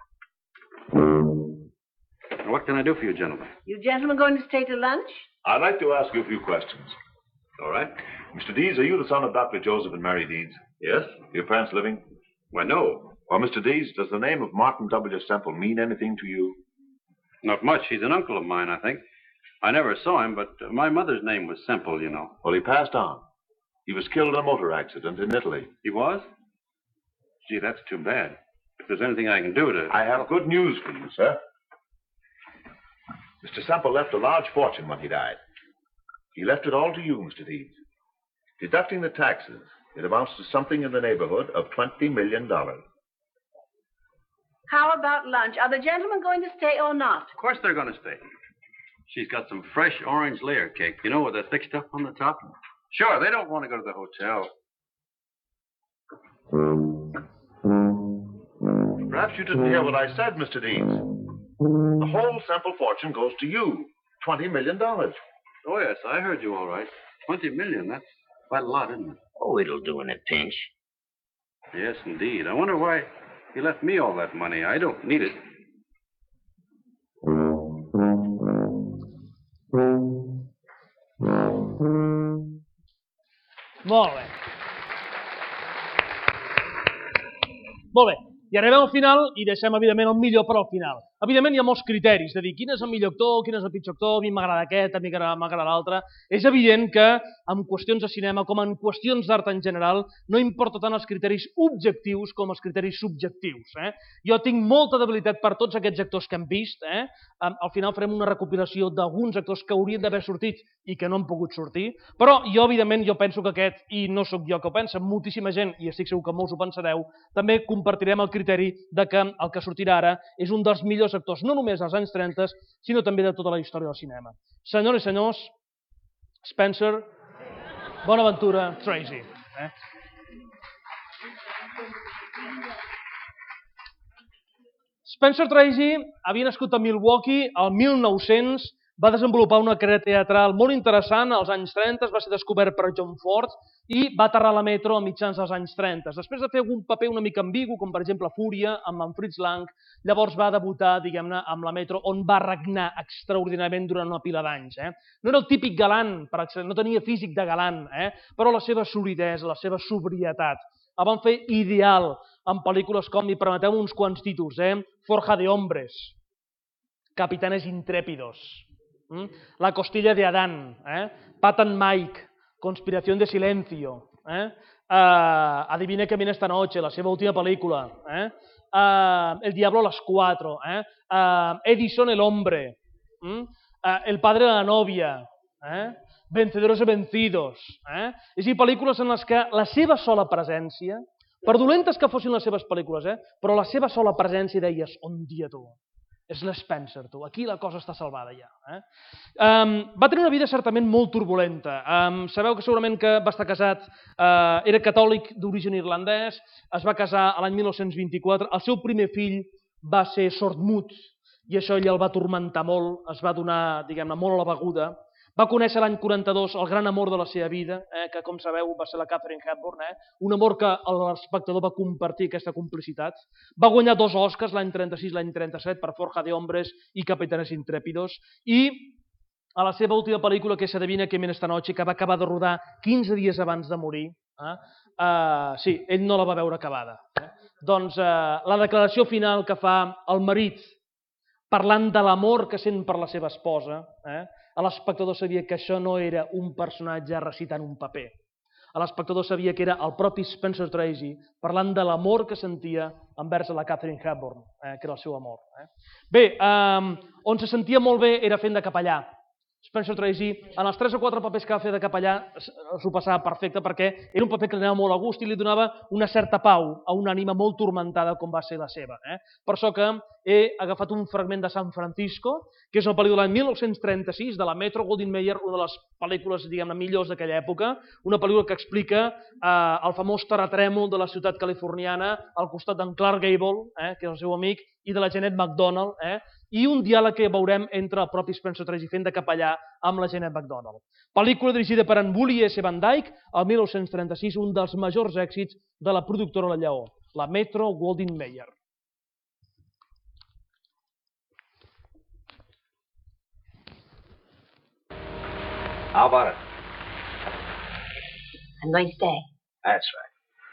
What can I do for you, gentlemen? You gentlemen going to stay to lunch? I'd like to ask you a few questions. All right. Mister Deeds, are you the son of Doctor Joseph and Mary Deeds? Yes. Your parents living? Why, no. Well, Mister Deeds, does the name of Martin W. Semple mean anything to you? Not much. He's an uncle of mine, I think. I never saw him, but uh, my mother's name was Semple, you know. Well, he passed on. He was killed in a motor accident in Italy. He was? Gee, that's too bad. If there's anything I can do to... I have good news for you, sir. Mister Semple left a large fortune when he died. He left it all to you, Mister Deeds. Deducting the taxes, it amounts to something in the neighborhood of twenty million dollars. How about lunch? Are the gentlemen going to stay or not? Of course they're going to stay. She's got some fresh orange layer cake, you know, with the thick stuff on the top. Sure, they don't want to go to the hotel. Perhaps you didn't hear what I said, Mister Deeds. The whole Semple fortune goes to you. Twenty million dollars. Oh, yes, I heard you all right. Twenty million, that's quite a lot, isn't it? Oh, it'll do in a pinch. Yes, indeed. I wonder why he left me all that money. I don't need it. Molt bé. Molt bé. I arribem al final i deixem, evidentment, el millor per al final. Evidentment, hi ha molts criteris, de dir quin és el millor actor, quin és el pitjor actor, a mi m'agrada aquest, a mi m'agrada l'altre. És evident que en qüestions de cinema, com en qüestions d'art en general, no importa tant els criteris objectius com els criteris subjectius. Eh? Jo tinc molta debilitat per tots aquests actors que hem vist. Eh? Al final farem una recopilació d'alguns actors que haurien d'haver sortit i que no han pogut sortir, però jo, evidentment, jo penso que aquest, i no sóc jo que ho pensa, moltíssima gent, i estic segur que molts ho pensareu, també compartirem el criteri de que el que sortirà ara és un dels millors actors, no només dels anys trenta, sinó també de tota la història del cinema. Senyores i senyors, Spencer Bonaventura Tracy. Eh? Spencer Tracy havia nascut a Milwaukee el mil nou-cents, va desenvolupar una carrera teatral molt interessant als anys trenta, va ser descobert per John Ford i va aterrar a la Metro a mitjans dels anys trenta. Després de fer algun paper una mica ambigu, com per exemple Fúria, amb en Fritz Lang, llavors va debutar, diguem-ne, amb la Metro, on va regnar extraordinàriament durant una pila d'anys. Eh? No era el típic galant, per exemple, no tenia físic de galant, eh? però la seva solidesa, la seva sobrietat, el van fer ideal en pel·lícules com, i permeteu uns quants títols, eh? Forja de Hombres, Capitanes Intrépidos, ¿Mm? La Costilla de Adán, eh? Pat and Mike, Conspiración de Silencio, eh? uh, Adivine que viene esta noche, la seva última pel·lícula, eh? uh, El Diablo a las Cuatro, eh? uh, Edison el Hombre, uh, El Padre de la Novia, eh? Vencedores y Vencidos. Eh? És a dir, pel·lícules en les que la seva sola presència, per dolentes que fossin les seves pel·lícules, eh? però la seva sola presència deies, on dia tu, és l'Spencer, tu, aquí la cosa està salvada ja. Eh? Um, va tenir una vida certament molt turbulenta. Um, sabeu que segurament que va estar casat, uh, era catòlic d'origen irlandès, es va casar a l'any mil nou-cents vint-i-quatre, el seu primer fill va ser sordmut, i això ell el va turmentar molt, es va donar, diguem-ne, molt a la beguda. Va conèixer l'any quaranta-dos el gran amor de la seva vida, eh, que com sabeu va ser la Katharine Hepburn, eh, un amor que l'espectador va compartir aquesta complicitat. Va guanyar dos Oscars, l'any trenta-sis i l'any trenta-set, per Forja de Hombres i Capitanes Intrépidos, i a la seva última pel·lícula, que és Adivina que viene esta noche, que va acabar de rodar quinze dies abans de morir, eh, eh, sí, ell no la va veure acabada. Eh. Doncs eh, la declaració final que fa el marit, parlant de l'amor que sent per la seva esposa, eh, l'espectador sabia que això no era un personatge recitant un paper. L'espectador sabia que era el propi Spencer Tracy parlant de l'amor que sentia envers la Katharine Hepburn, eh, que era el seu amor. Eh. Bé, eh, on se sentia molt bé era fent de capellà. Spencer Tracy, en els tres o quatre papers que va fer de capellà, s'ho passava perfecte perquè era un paper que li anava molt a gust i li donava una certa pau a una ànima molt turmentada com va ser la seva. Eh? Per això que he agafat un fragment de San Francisco, que és una pel·lícula de l'any mil nou-cents trenta-sis de la Metro Goldwyn Mayer, una de les pel·lícules, diguem-ne, millors d'aquella època, una pel·lícula que explica eh, el famós terratrèmol de la ciutat californiana al costat d'en Clark Gable, eh, que és el seu amic, i de la Jeanette MacDonald, eh, i un diàleg que veurem entre el propi Spencer Tracy fent de capellà amb la Jeanette MacDonald. Pel·lícula dirigida per en Bully S. Van Dyke, el mil nou-cents trenta-sis, un dels majors èxits de la productora La Lleó, la Metro Goldwyn Mayer. How about it? I'm going to stay. That's right.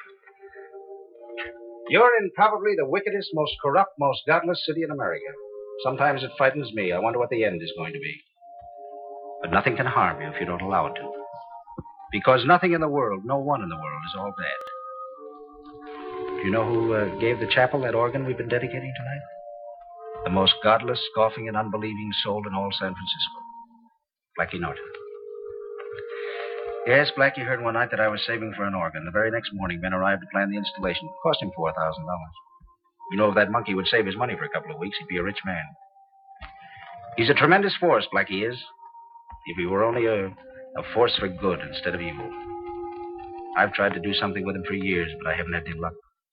You're in probably the wickedest, most corrupt, most godless city in America. Sometimes it frightens me. I wonder what the end is going to be. But nothing can harm you if you don't allow it to. Because nothing in the world, no one in the world, is all bad. Do you know who uh, gave the chapel that organ we've been dedicating tonight? The most godless, scoffing, and unbelieving soul in all San Francisco. Blackie Norton. Yes, Blackie heard one night that I was saving for an organ. The very next morning, men arrived to plan the installation. It cost him four thousand dollars. You know, if that monkey would save his money for a couple of weeks, he'd be a rich man. He's a tremendous force, Blackie is. If he were only a, a force for good instead of evil. I've tried to do something with him for years, but I haven't had any luck.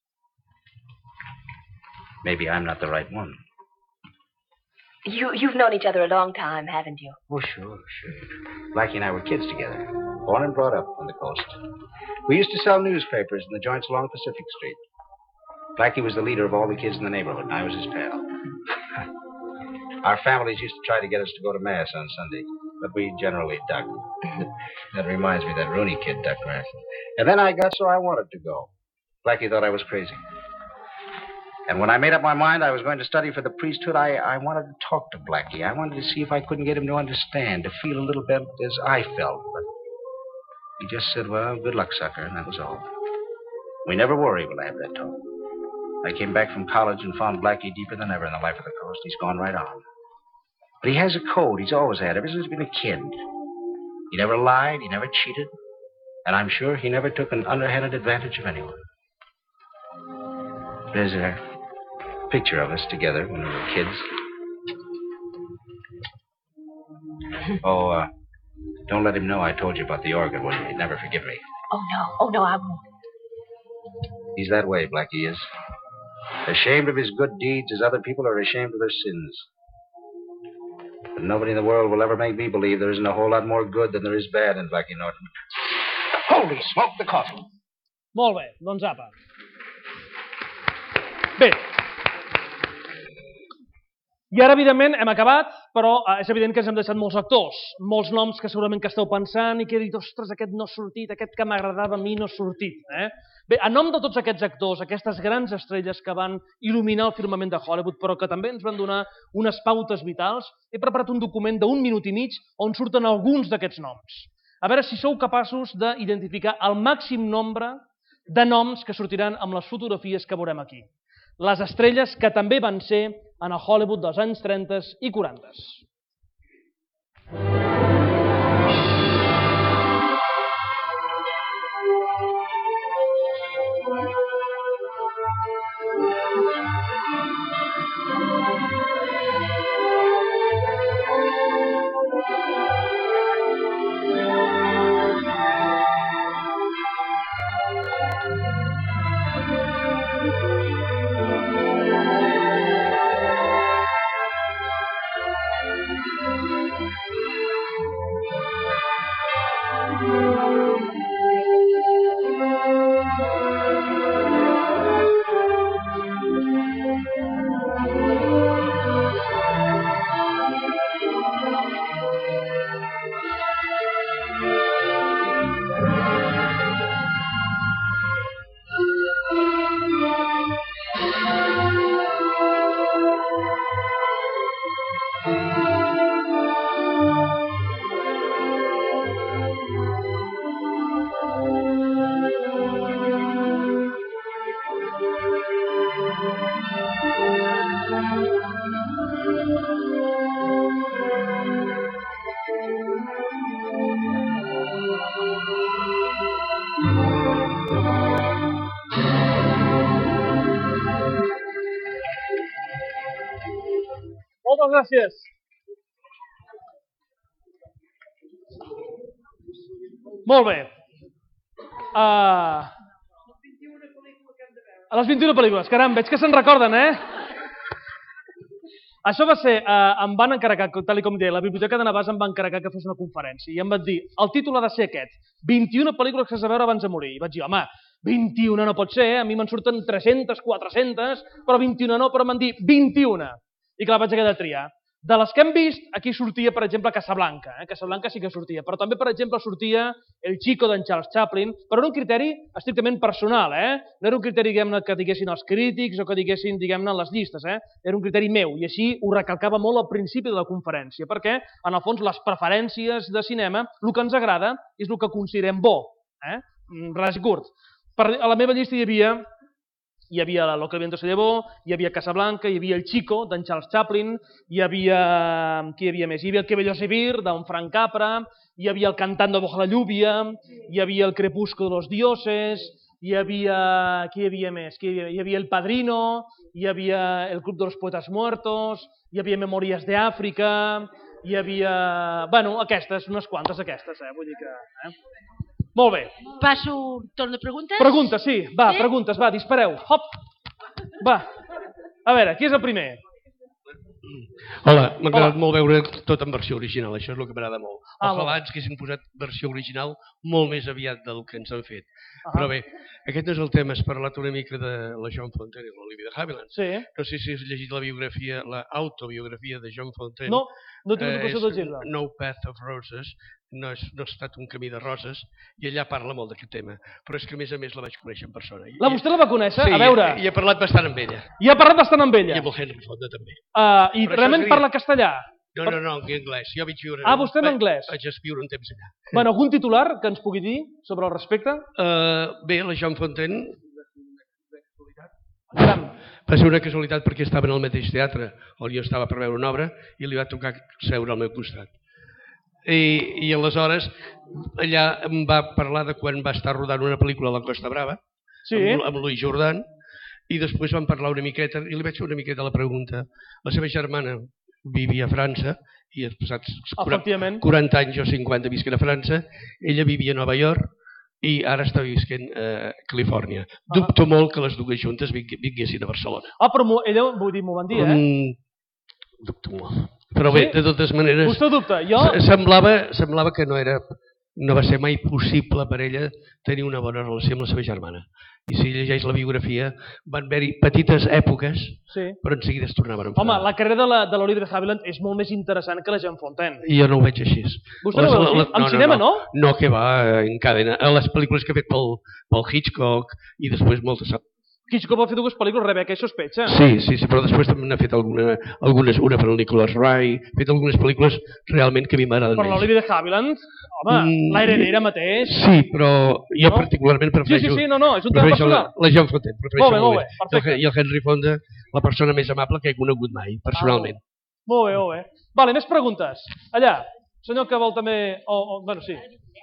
Maybe I'm not the right one. You, you've known each other a long time, haven't you? Oh, sure, sure. Blackie and I were kids together. Born and brought up on the coast. We used to sell newspapers in the joints along Pacific Street. Blackie was the leader of all the kids in the neighborhood, and I was his pal. Our families used to try to get us to go to Mass on Sunday, but we generally ducked. That reminds me, that Rooney kid ducked Mass. And then I got so I wanted to go. Blackie thought I was crazy. And when I made up my mind I was going to study for the priesthood, I, I wanted to talk to Blackie. I wanted to see if I couldn't get him to understand, to feel a little bit as I felt. But he just said, well, good luck, sucker, and that was all. We never were able to have that talk. I came back from college and found Blackie deeper than ever in the life of the coast. He's gone right on. But he has a code he's always had, ever since he's been a kid. He never lied, he never cheated, and I'm sure he never took an underhanded advantage of anyone. There's a picture of us together when we were kids. Oh, uh, don't let him know I told you about the organ, will you? He'd never forgive me. Oh, no. Oh, no, I won't. He's that way, Blackie is. Ashamed of his good deeds as other people are ashamed of their sins. But nobody in the world will ever make me believe there isn't a whole lot more good than there is bad in Blackie Norton. Holy smoke, the coffee! Molt bé, doncs apa. Bé. I ara, evidentment, hem acabat, però és evident que ens hem deixat molts actors, molts noms que segurament que esteu pensant i que heu dit, ostres, aquest no ha sortit, aquest que m'agradava a mi no ha sortit. Eh? Bé, a nom de tots aquests actors, aquestes grans estrelles que van il·luminar el firmament de Hollywood, però que també ens van donar unes pautes vitals, he preparat un document d'un minut i mig on surten alguns d'aquests noms. A veure si sou capaços d'identificar el màxim nombre de noms que sortiran amb les fotografies que veurem aquí. Les estrelles que també van ser en el Hollywood dels anys trenta i quaranta. Moltes gràcies. Molt bé. Uh, a les vint-i-una pel·lícules. Caram, veig que se'n recorden, eh? Això va ser, uh, em van encarregar, tal com deia, la Biblioteca de Navàs em va encarregar que fos una conferència i em van dir, el títol ha de ser aquest, vint-i-una pel·lícules que has de veure abans de morir. I vaig dir, home, vint-i-una no pot ser, a mi me'n surten tres-centes, quatre-centes, però vint-i-una no, però m'han dit vint-i-una. I clar, vaig haver de triar. De les que hem vist, aquí sortia, per exemple, Casablanca. Eh? Casablanca sí que sortia. Però també, per exemple, sortia El Chico d'en Charles Chaplin, però era un criteri estrictament personal. Eh? No era un criteri, diguem-ne, que diguessin els crítics o que diguessin, diguem-ne, les llistes. Eh? Era un criteri meu i així ho recalcava molt al principi de la conferència, perquè, en el fons, les preferències de cinema, el que ens agrada és el que considerem bo. Eh? Ras i curt. Per, a la meva llista hi havia... Hi havia Lo que el viento se llevó, hi havia Casablanca, hi havia El Chico, d'en Charles Chaplin, hi havia... Qui hi havia més? Hi havia El que bello se vir, d'en Frank Capra, hi havia El cantando bajo la lluvia, hi havia El crepúsculo de los dioses, hi havia... Qui hi havia més? Hi havia, hi havia El padrino, hi havia El club de los poetas muertos, hi havia Memòries d'Àfrica, hi havia... Bueno, aquestes, unes quantes d'aquestes, eh? Vull dir que... Eh? Molt bé. Passo un torn de preguntes? Preguntes, sí. Va, sí? preguntes, va, dispareu. Hop. Va. A veure, qui és el primer? Hola, m'ha agradat molt veure tot en versió original, això és el que m'agrada molt. Ah, Ojalà ens haguessin posat versió original molt més aviat del que ens han fet. Uh -huh. Però bé, aquest no és el tema, has parlat una mica de la John Fontaine i l'Olivia de Havilland. Sí. No sé si has llegit la biografia, l'autobiografia de John Fontaine. No, no he tingut eh, l'ocasió de llegir-la. No Path of Roses, no, és, no ha estat un camí de roses, i allà parla molt d'aquest tema. Però és que a més a més la vaig conèixer en persona. La vostè la va conèixer? Sí, a veure. i he parlat bastant amb ella. I ha parlat bastant amb ella? I amb el Henry Fonda també. Uh, I Però realment seria... parla castellà? No, no, no, en anglès. Jo vaig viure... Ah, vostè en anglès? Vaig viure un temps allà. Bueno, algun titular que ens pugui dir sobre el respecte? Uh, bé, la John Fontaine... Caram. Va ser una casualitat perquè estava en el mateix teatre on jo estava per veure una obra i li va tocar seure al meu costat. I, i aleshores allà em va parlar de quan va estar rodant una pel·lícula a la Costa Brava, sí. amb, amb Louis Jordan, i després vam parlar una miqueta i li vaig fer una miqueta la pregunta. La seva germana vivia a França i els passats quaranta anys o cinquanta visquent a França, ella vivia a Nova York i ara està visquent a Califòrnia. Dubto ah. molt que les dues juntes vinguessin a Barcelona. Ah, però ella, vull dir, m'ho van dir, eh? Um, dubto molt. Però bé, de totes maneres... Vostè dubta, jo... Semblava, semblava que no era... no va ser mai possible per ella tenir una bona relació amb la seva germana. I si llegeix la biografia, van haver-hi petites èpoques, sí. però en seguida es tornaven a enfadar. Home, la carrera de l'Oliver Havilland és molt més interessant que la Jean Fontaine. I jo no ho veig així. Vostè no ho veu així? En cinema, no? No, que va, en cadena. A les pel·lícules que ha fet pel Hitchcock i després moltes... Hitchcock va fer dues pel·lícules, Rebecca i Sospecha. Sí, sí, sí, però després també n'ha fet alguna, algunes, una per al Nicholas Ray, ha fet algunes pel·lícules realment que a mi m'agraden més. Per l'Oliver Havilland, home, mm, La heredera mateix. Sí, però jo no? particularment prefereixo... Sí, sí, sí, no, no, és un tema personal. La, la Jean Fontaine, prefereixo molt bé, molt bé, perfecte. I el Henry Fonda, la persona més amable que he conegut mai, personalment. Ah, molt bé, molt bé. Vale, més preguntes. Allà, senyor que vol també... Oh, oh, bueno, sí.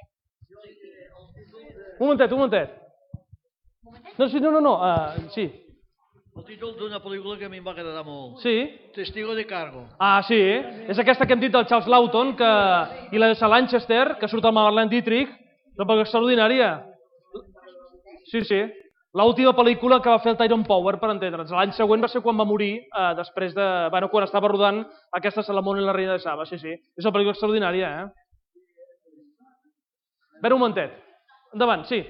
Un momentet, un momentet. No, sí, no, no, no, uh, sí. El títol d'una pel·lícula que a mi em va agradar molt. Sí. Testigo de cargo. Ah, sí, eh? És aquesta que hem dit del Charles Lawton que... i la de Lanchester, que surt amb Marlene Dietrich. Una pel·lícula extraordinària. Sí, sí. L'última pel·lícula que va fer el Tyrone Power, per entendre'ns. L'any següent va ser quan va morir, eh, després de... Bueno, quan estava rodant aquesta Salomón i la reina de Saba, sí, sí. És una pel·lícula extraordinària, eh? A veure un momentet. Endavant, sí.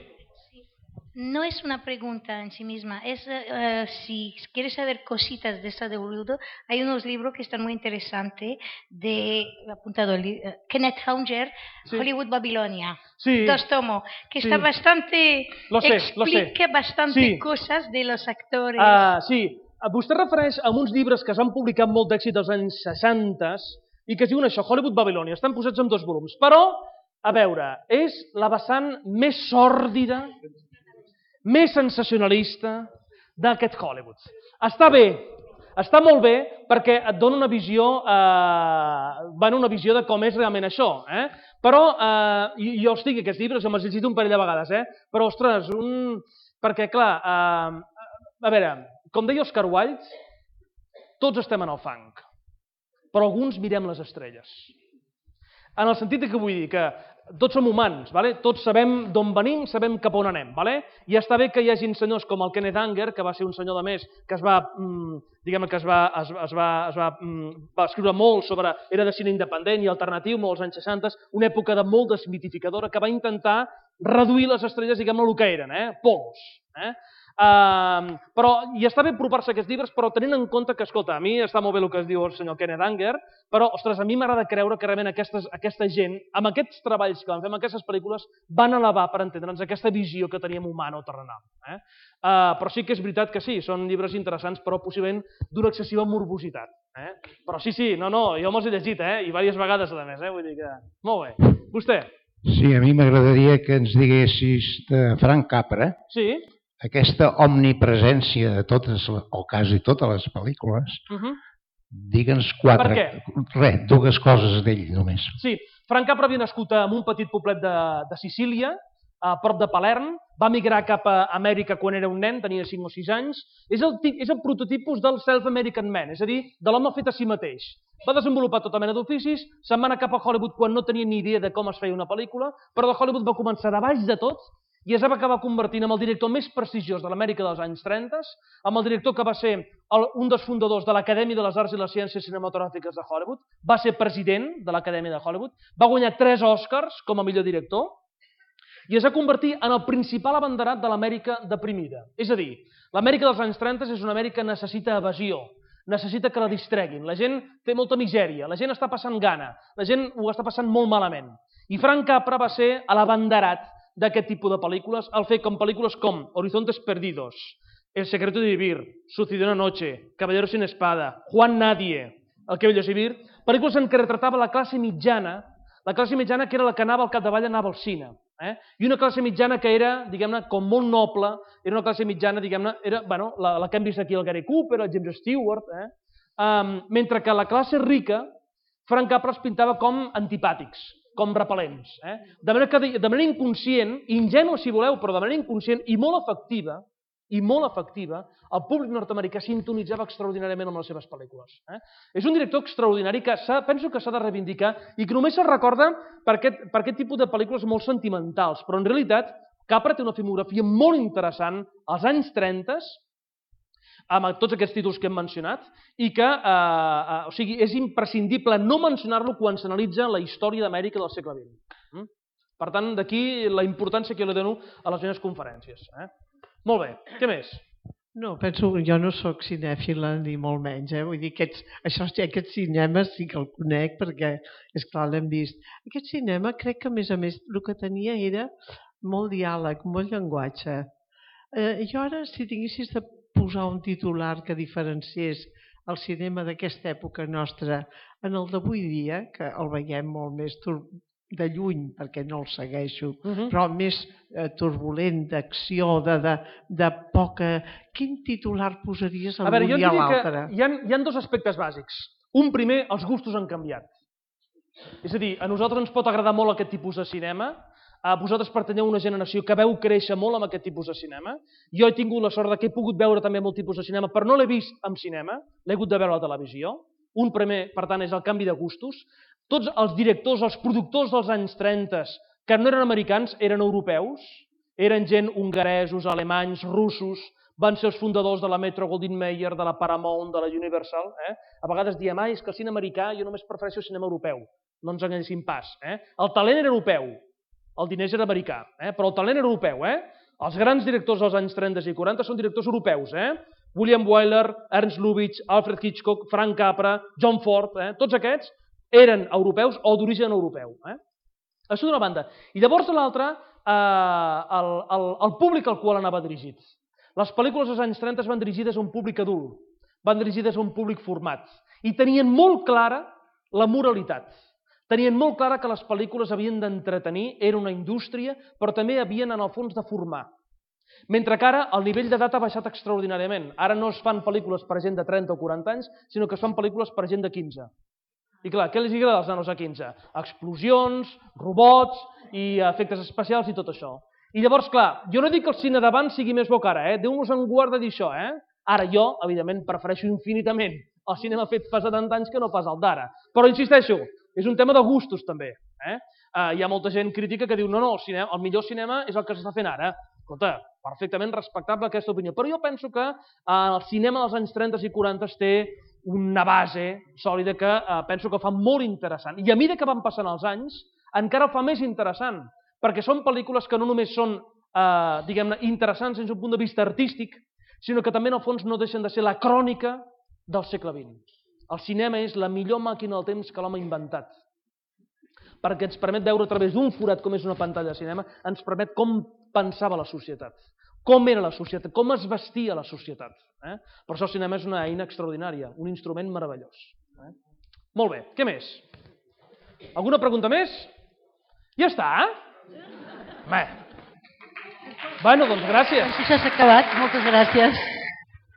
No es una pregunta en sí misma, es uh, si quieres saber cositas de esta de Hollywood, hay unos libros que están muy interesantes de apuntado uh, Kenneth Hunger, sí. Hollywood Babilonia, sí. dos tomos, que sí. está bastante, lo sé, explica lo sé. bastante sí. cosas de los actores. Uh, sí, vostè refereix a uns llibres que es van publicar amb molt d'èxit als anys seixanta i que es diuen això, Hollywood Babilonia, estan posats en dos volums, però, a veure, és la vessant més sòrdida, més sensacionalista d'aquest Hollywood. Està bé, està molt bé perquè et dona una visió, eh, bueno, una visió de com és realment això, eh? Però, eh, jo els tinc aquests llibres, me'ls he llegit un parell de vegades, eh? Però, ostres, un... perquè, clar, eh, a veure, com deia Oscar Wilde, tots estem en el fang, però alguns mirem les estrelles. En el sentit que vull dir que tots som humans, vale? Tots sabem d'on venim, sabem cap on anem. Vale? I està bé que hi hagi senyors com el Kenneth Anger, que va ser un senyor de més, que es va, diguem que es va, es, es va, es va, va escriure molt sobre, era de cine independent i alternatiu, molts anys seixanta, una època de molt desmitificadora, que va intentar reduir les estrelles, diguem-ne, el que eren, eh? Pols. Eh? Uh, però, i està bé apropar-se a aquests llibres, però tenint en compte que, escolta, a mi està molt bé el que es diu el senyor Kenneth Anger, però, ostres, a mi m'agrada creure que realment aquestes, aquesta gent, amb aquests treballs que van fer, amb aquestes pel·lícules, van elevar, per entendre'ns, aquesta visió que teníem humana o terrenal. Eh? Uh, però sí que és veritat que sí, són llibres interessants, però possiblement d'una excessiva morbositat. Eh? Però sí, sí, no, no, jo me'ls he llegit, eh? I diverses vegades, a més, eh? Vull dir que... Molt bé. Vostè? Sí, a mi m'agradaria que ens diguessis de Frank Capra, sí. aquesta omnipresència de totes, o quasi totes les pel·lícules, uh -huh. digue'ns quatre... Per què? Res, dues coses d'ell només. Sí, Frank Capra havia nascut en un petit poblet de, de Sicília, a prop de Palerm, va migrar cap a Amèrica quan era un nen, tenia cinc o sis anys, és el, és el prototipus del self-American man, és a dir, de l'home fet a si mateix. Va desenvolupar tota mena d'oficis, se'n va anar cap a Hollywood quan no tenia ni idea de com es feia una pel·lícula, però de Hollywood va començar de baix de tot i es va acabar convertint en el director més prestigiós de l'Amèrica dels anys trenta, amb el director que va ser el, un dels fundadors de l'Acadèmia de les Arts i les Ciències Cinematogràfiques de Hollywood, va ser president de l'Acadèmia de Hollywood, va guanyar tres Oscars com a millor director i es va convertir en el principal abanderat de l'Amèrica deprimida. És a dir, l'Amèrica dels anys trenta és una Amèrica que necessita evasió, necessita que la distreguin, la gent té molta misèria, la gent està passant gana, la gent ho està passant molt malament. I Frank Capra va ser l'abanderat d'aquest tipus de pel·lícules, al fer com pel·lícules com Horizontes Perdidos, El secreto de vivir, Sucedió una noche, Caballero sin espada, Juan Nadie, El que bello es vivir, pel·lícules en què retratava la classe mitjana, la classe mitjana que era la que anava al capdavall, anava al cine, eh? I una classe mitjana que era, diguem-ne, com molt noble, era una classe mitjana, diguem-ne, era, bueno, la, la que hem vist aquí, el Gary Cooper, el James Stewart, eh? Um, mentre que la classe rica, Frank Capra els pintava com antipàtics, com repel·lents. Eh? De manera que, de manera inconscient, ingènua si voleu, però de manera inconscient i molt efectiva, i molt efectiva, el públic nord-americà sintonitzava extraordinàriament amb les seves pel·lícules. Eh? És un director extraordinari que penso que s'ha de reivindicar i que només se'l recorda per aquest, per aquest tipus de pel·lícules molt sentimentals, però en realitat Capra té una filmografia molt interessant als anys trenta, amb tots aquests títols que hem mencionat, i que eh, eh, o sigui, és imprescindible no mencionar-lo quan s'analitza la història d'Amèrica del segle vint. Mm? Per tant, d'aquí la importància que jo li dono a les meves conferències. Eh? Molt bé, què més? No, penso que jo no sóc cinèfila ni molt menys, eh? Vull dir, aquests, això, aquest cinema sí que el conec perquè, esclar, l'hem vist. Aquest cinema crec que, a més a més, el que tenia era molt diàleg, molt llenguatge. Eh, jo ara, si tinguessis de posar un titular que diferenciés el cinema d'aquesta època nostra en el d'avui dia, que el veiem molt més de lluny, perquè no el segueixo, uh-huh. però més eh, turbulent, d'acció, de, de, de poca... Quin titular posaries a l'un i a l'altre? Hi, hi ha dos aspectes bàsics. Un primer, els gustos han canviat. És a dir, a nosaltres ens pot agradar molt aquest tipus de cinema, a vosaltres pertanyeu a una generació que veu créixer molt amb aquest tipus de cinema. Jo he tingut la sort que he pogut veure també molt tipus de cinema, però no l'he vist en cinema, l'he hagut de veure a la televisió. Un primer, per tant, és el canvi de gustos. Tots els directors, els productors dels anys trenta, que no eren americans, eren europeus, eren gent hongaresos, alemanys, russos, van ser els fundadors de la Metro-Goldwyn-Mayer, de la Paramount, de la Universal. Eh? A vegades diem, ah, és que el cine americà jo només prefereixo el cinema europeu. No ens enganyéssim pas. Eh? El talent era europeu, el diners era americà, eh? però el talent era europeu. Eh? Els grans directors dels anys trenta i quaranta són directors europeus. Eh? William Wyler, Ernst Lubitsch, Alfred Hitchcock, Frank Capra, John Ford, eh? tots aquests eren europeus o d'origen europeu. Eh? Això d'una banda. I llavors de l'altra, eh, el, el, el públic al qual anava dirigit. Les pel·lícules dels anys trenta van dirigides a un públic adult, van dirigides a un públic format, i tenien molt clara la moralitat. Tenien molt clara que les pel·lícules havien d'entretenir, era una indústria, però també havien, en el fons, de formar. Mentre que ara el nivell d'edat ha baixat extraordinàriament. Ara no es fan pel·lícules per gent de trenta o quaranta anys, sinó que es fan pel·lícules per gent de quinze. I clar, què els agrada als nanos a quinze? Explosions, robots i efectes especials i tot això. I llavors, clar, jo no dic que el cine d'abans sigui més bo que ara, eh? Déu-nos en guarda dir això, eh? Ara jo, evidentment, prefereixo infinitament el cinema fet fa setanta anys que no pas el d'ara. Però insisteixo, és un tema de gustos també. Eh? Uh, hi ha molta gent crítica que diu no, no, el, cinema, el millor cinema és el que s'està fent ara. Escolta, perfectament respectable aquesta opinió. Però jo penso que uh, el cinema dels anys trenta i quaranta té una base sòlida que uh, penso que fa molt interessant. I a mesura que van passant els anys, encara el fa més interessant, perquè són pel·lícules que no només són uh, diguem-ne, interessants des d'un punt de vista artístic, sinó que també en el fons no deixen de ser la crònica del segle vint. El cinema és la millor màquina del temps que l'home ha inventat, perquè ens permet veure a través d'un forat com és una pantalla de cinema, ens permet com pensava la societat, com era la societat, com es vestia la societat. Eh? Per això el cinema és una eina extraordinària, un instrument meravellós. Eh? Molt bé, què més? Alguna pregunta més? Ja està? Bé. Bueno, doncs gràcies. Això s'ha acabat, moltes gràcies.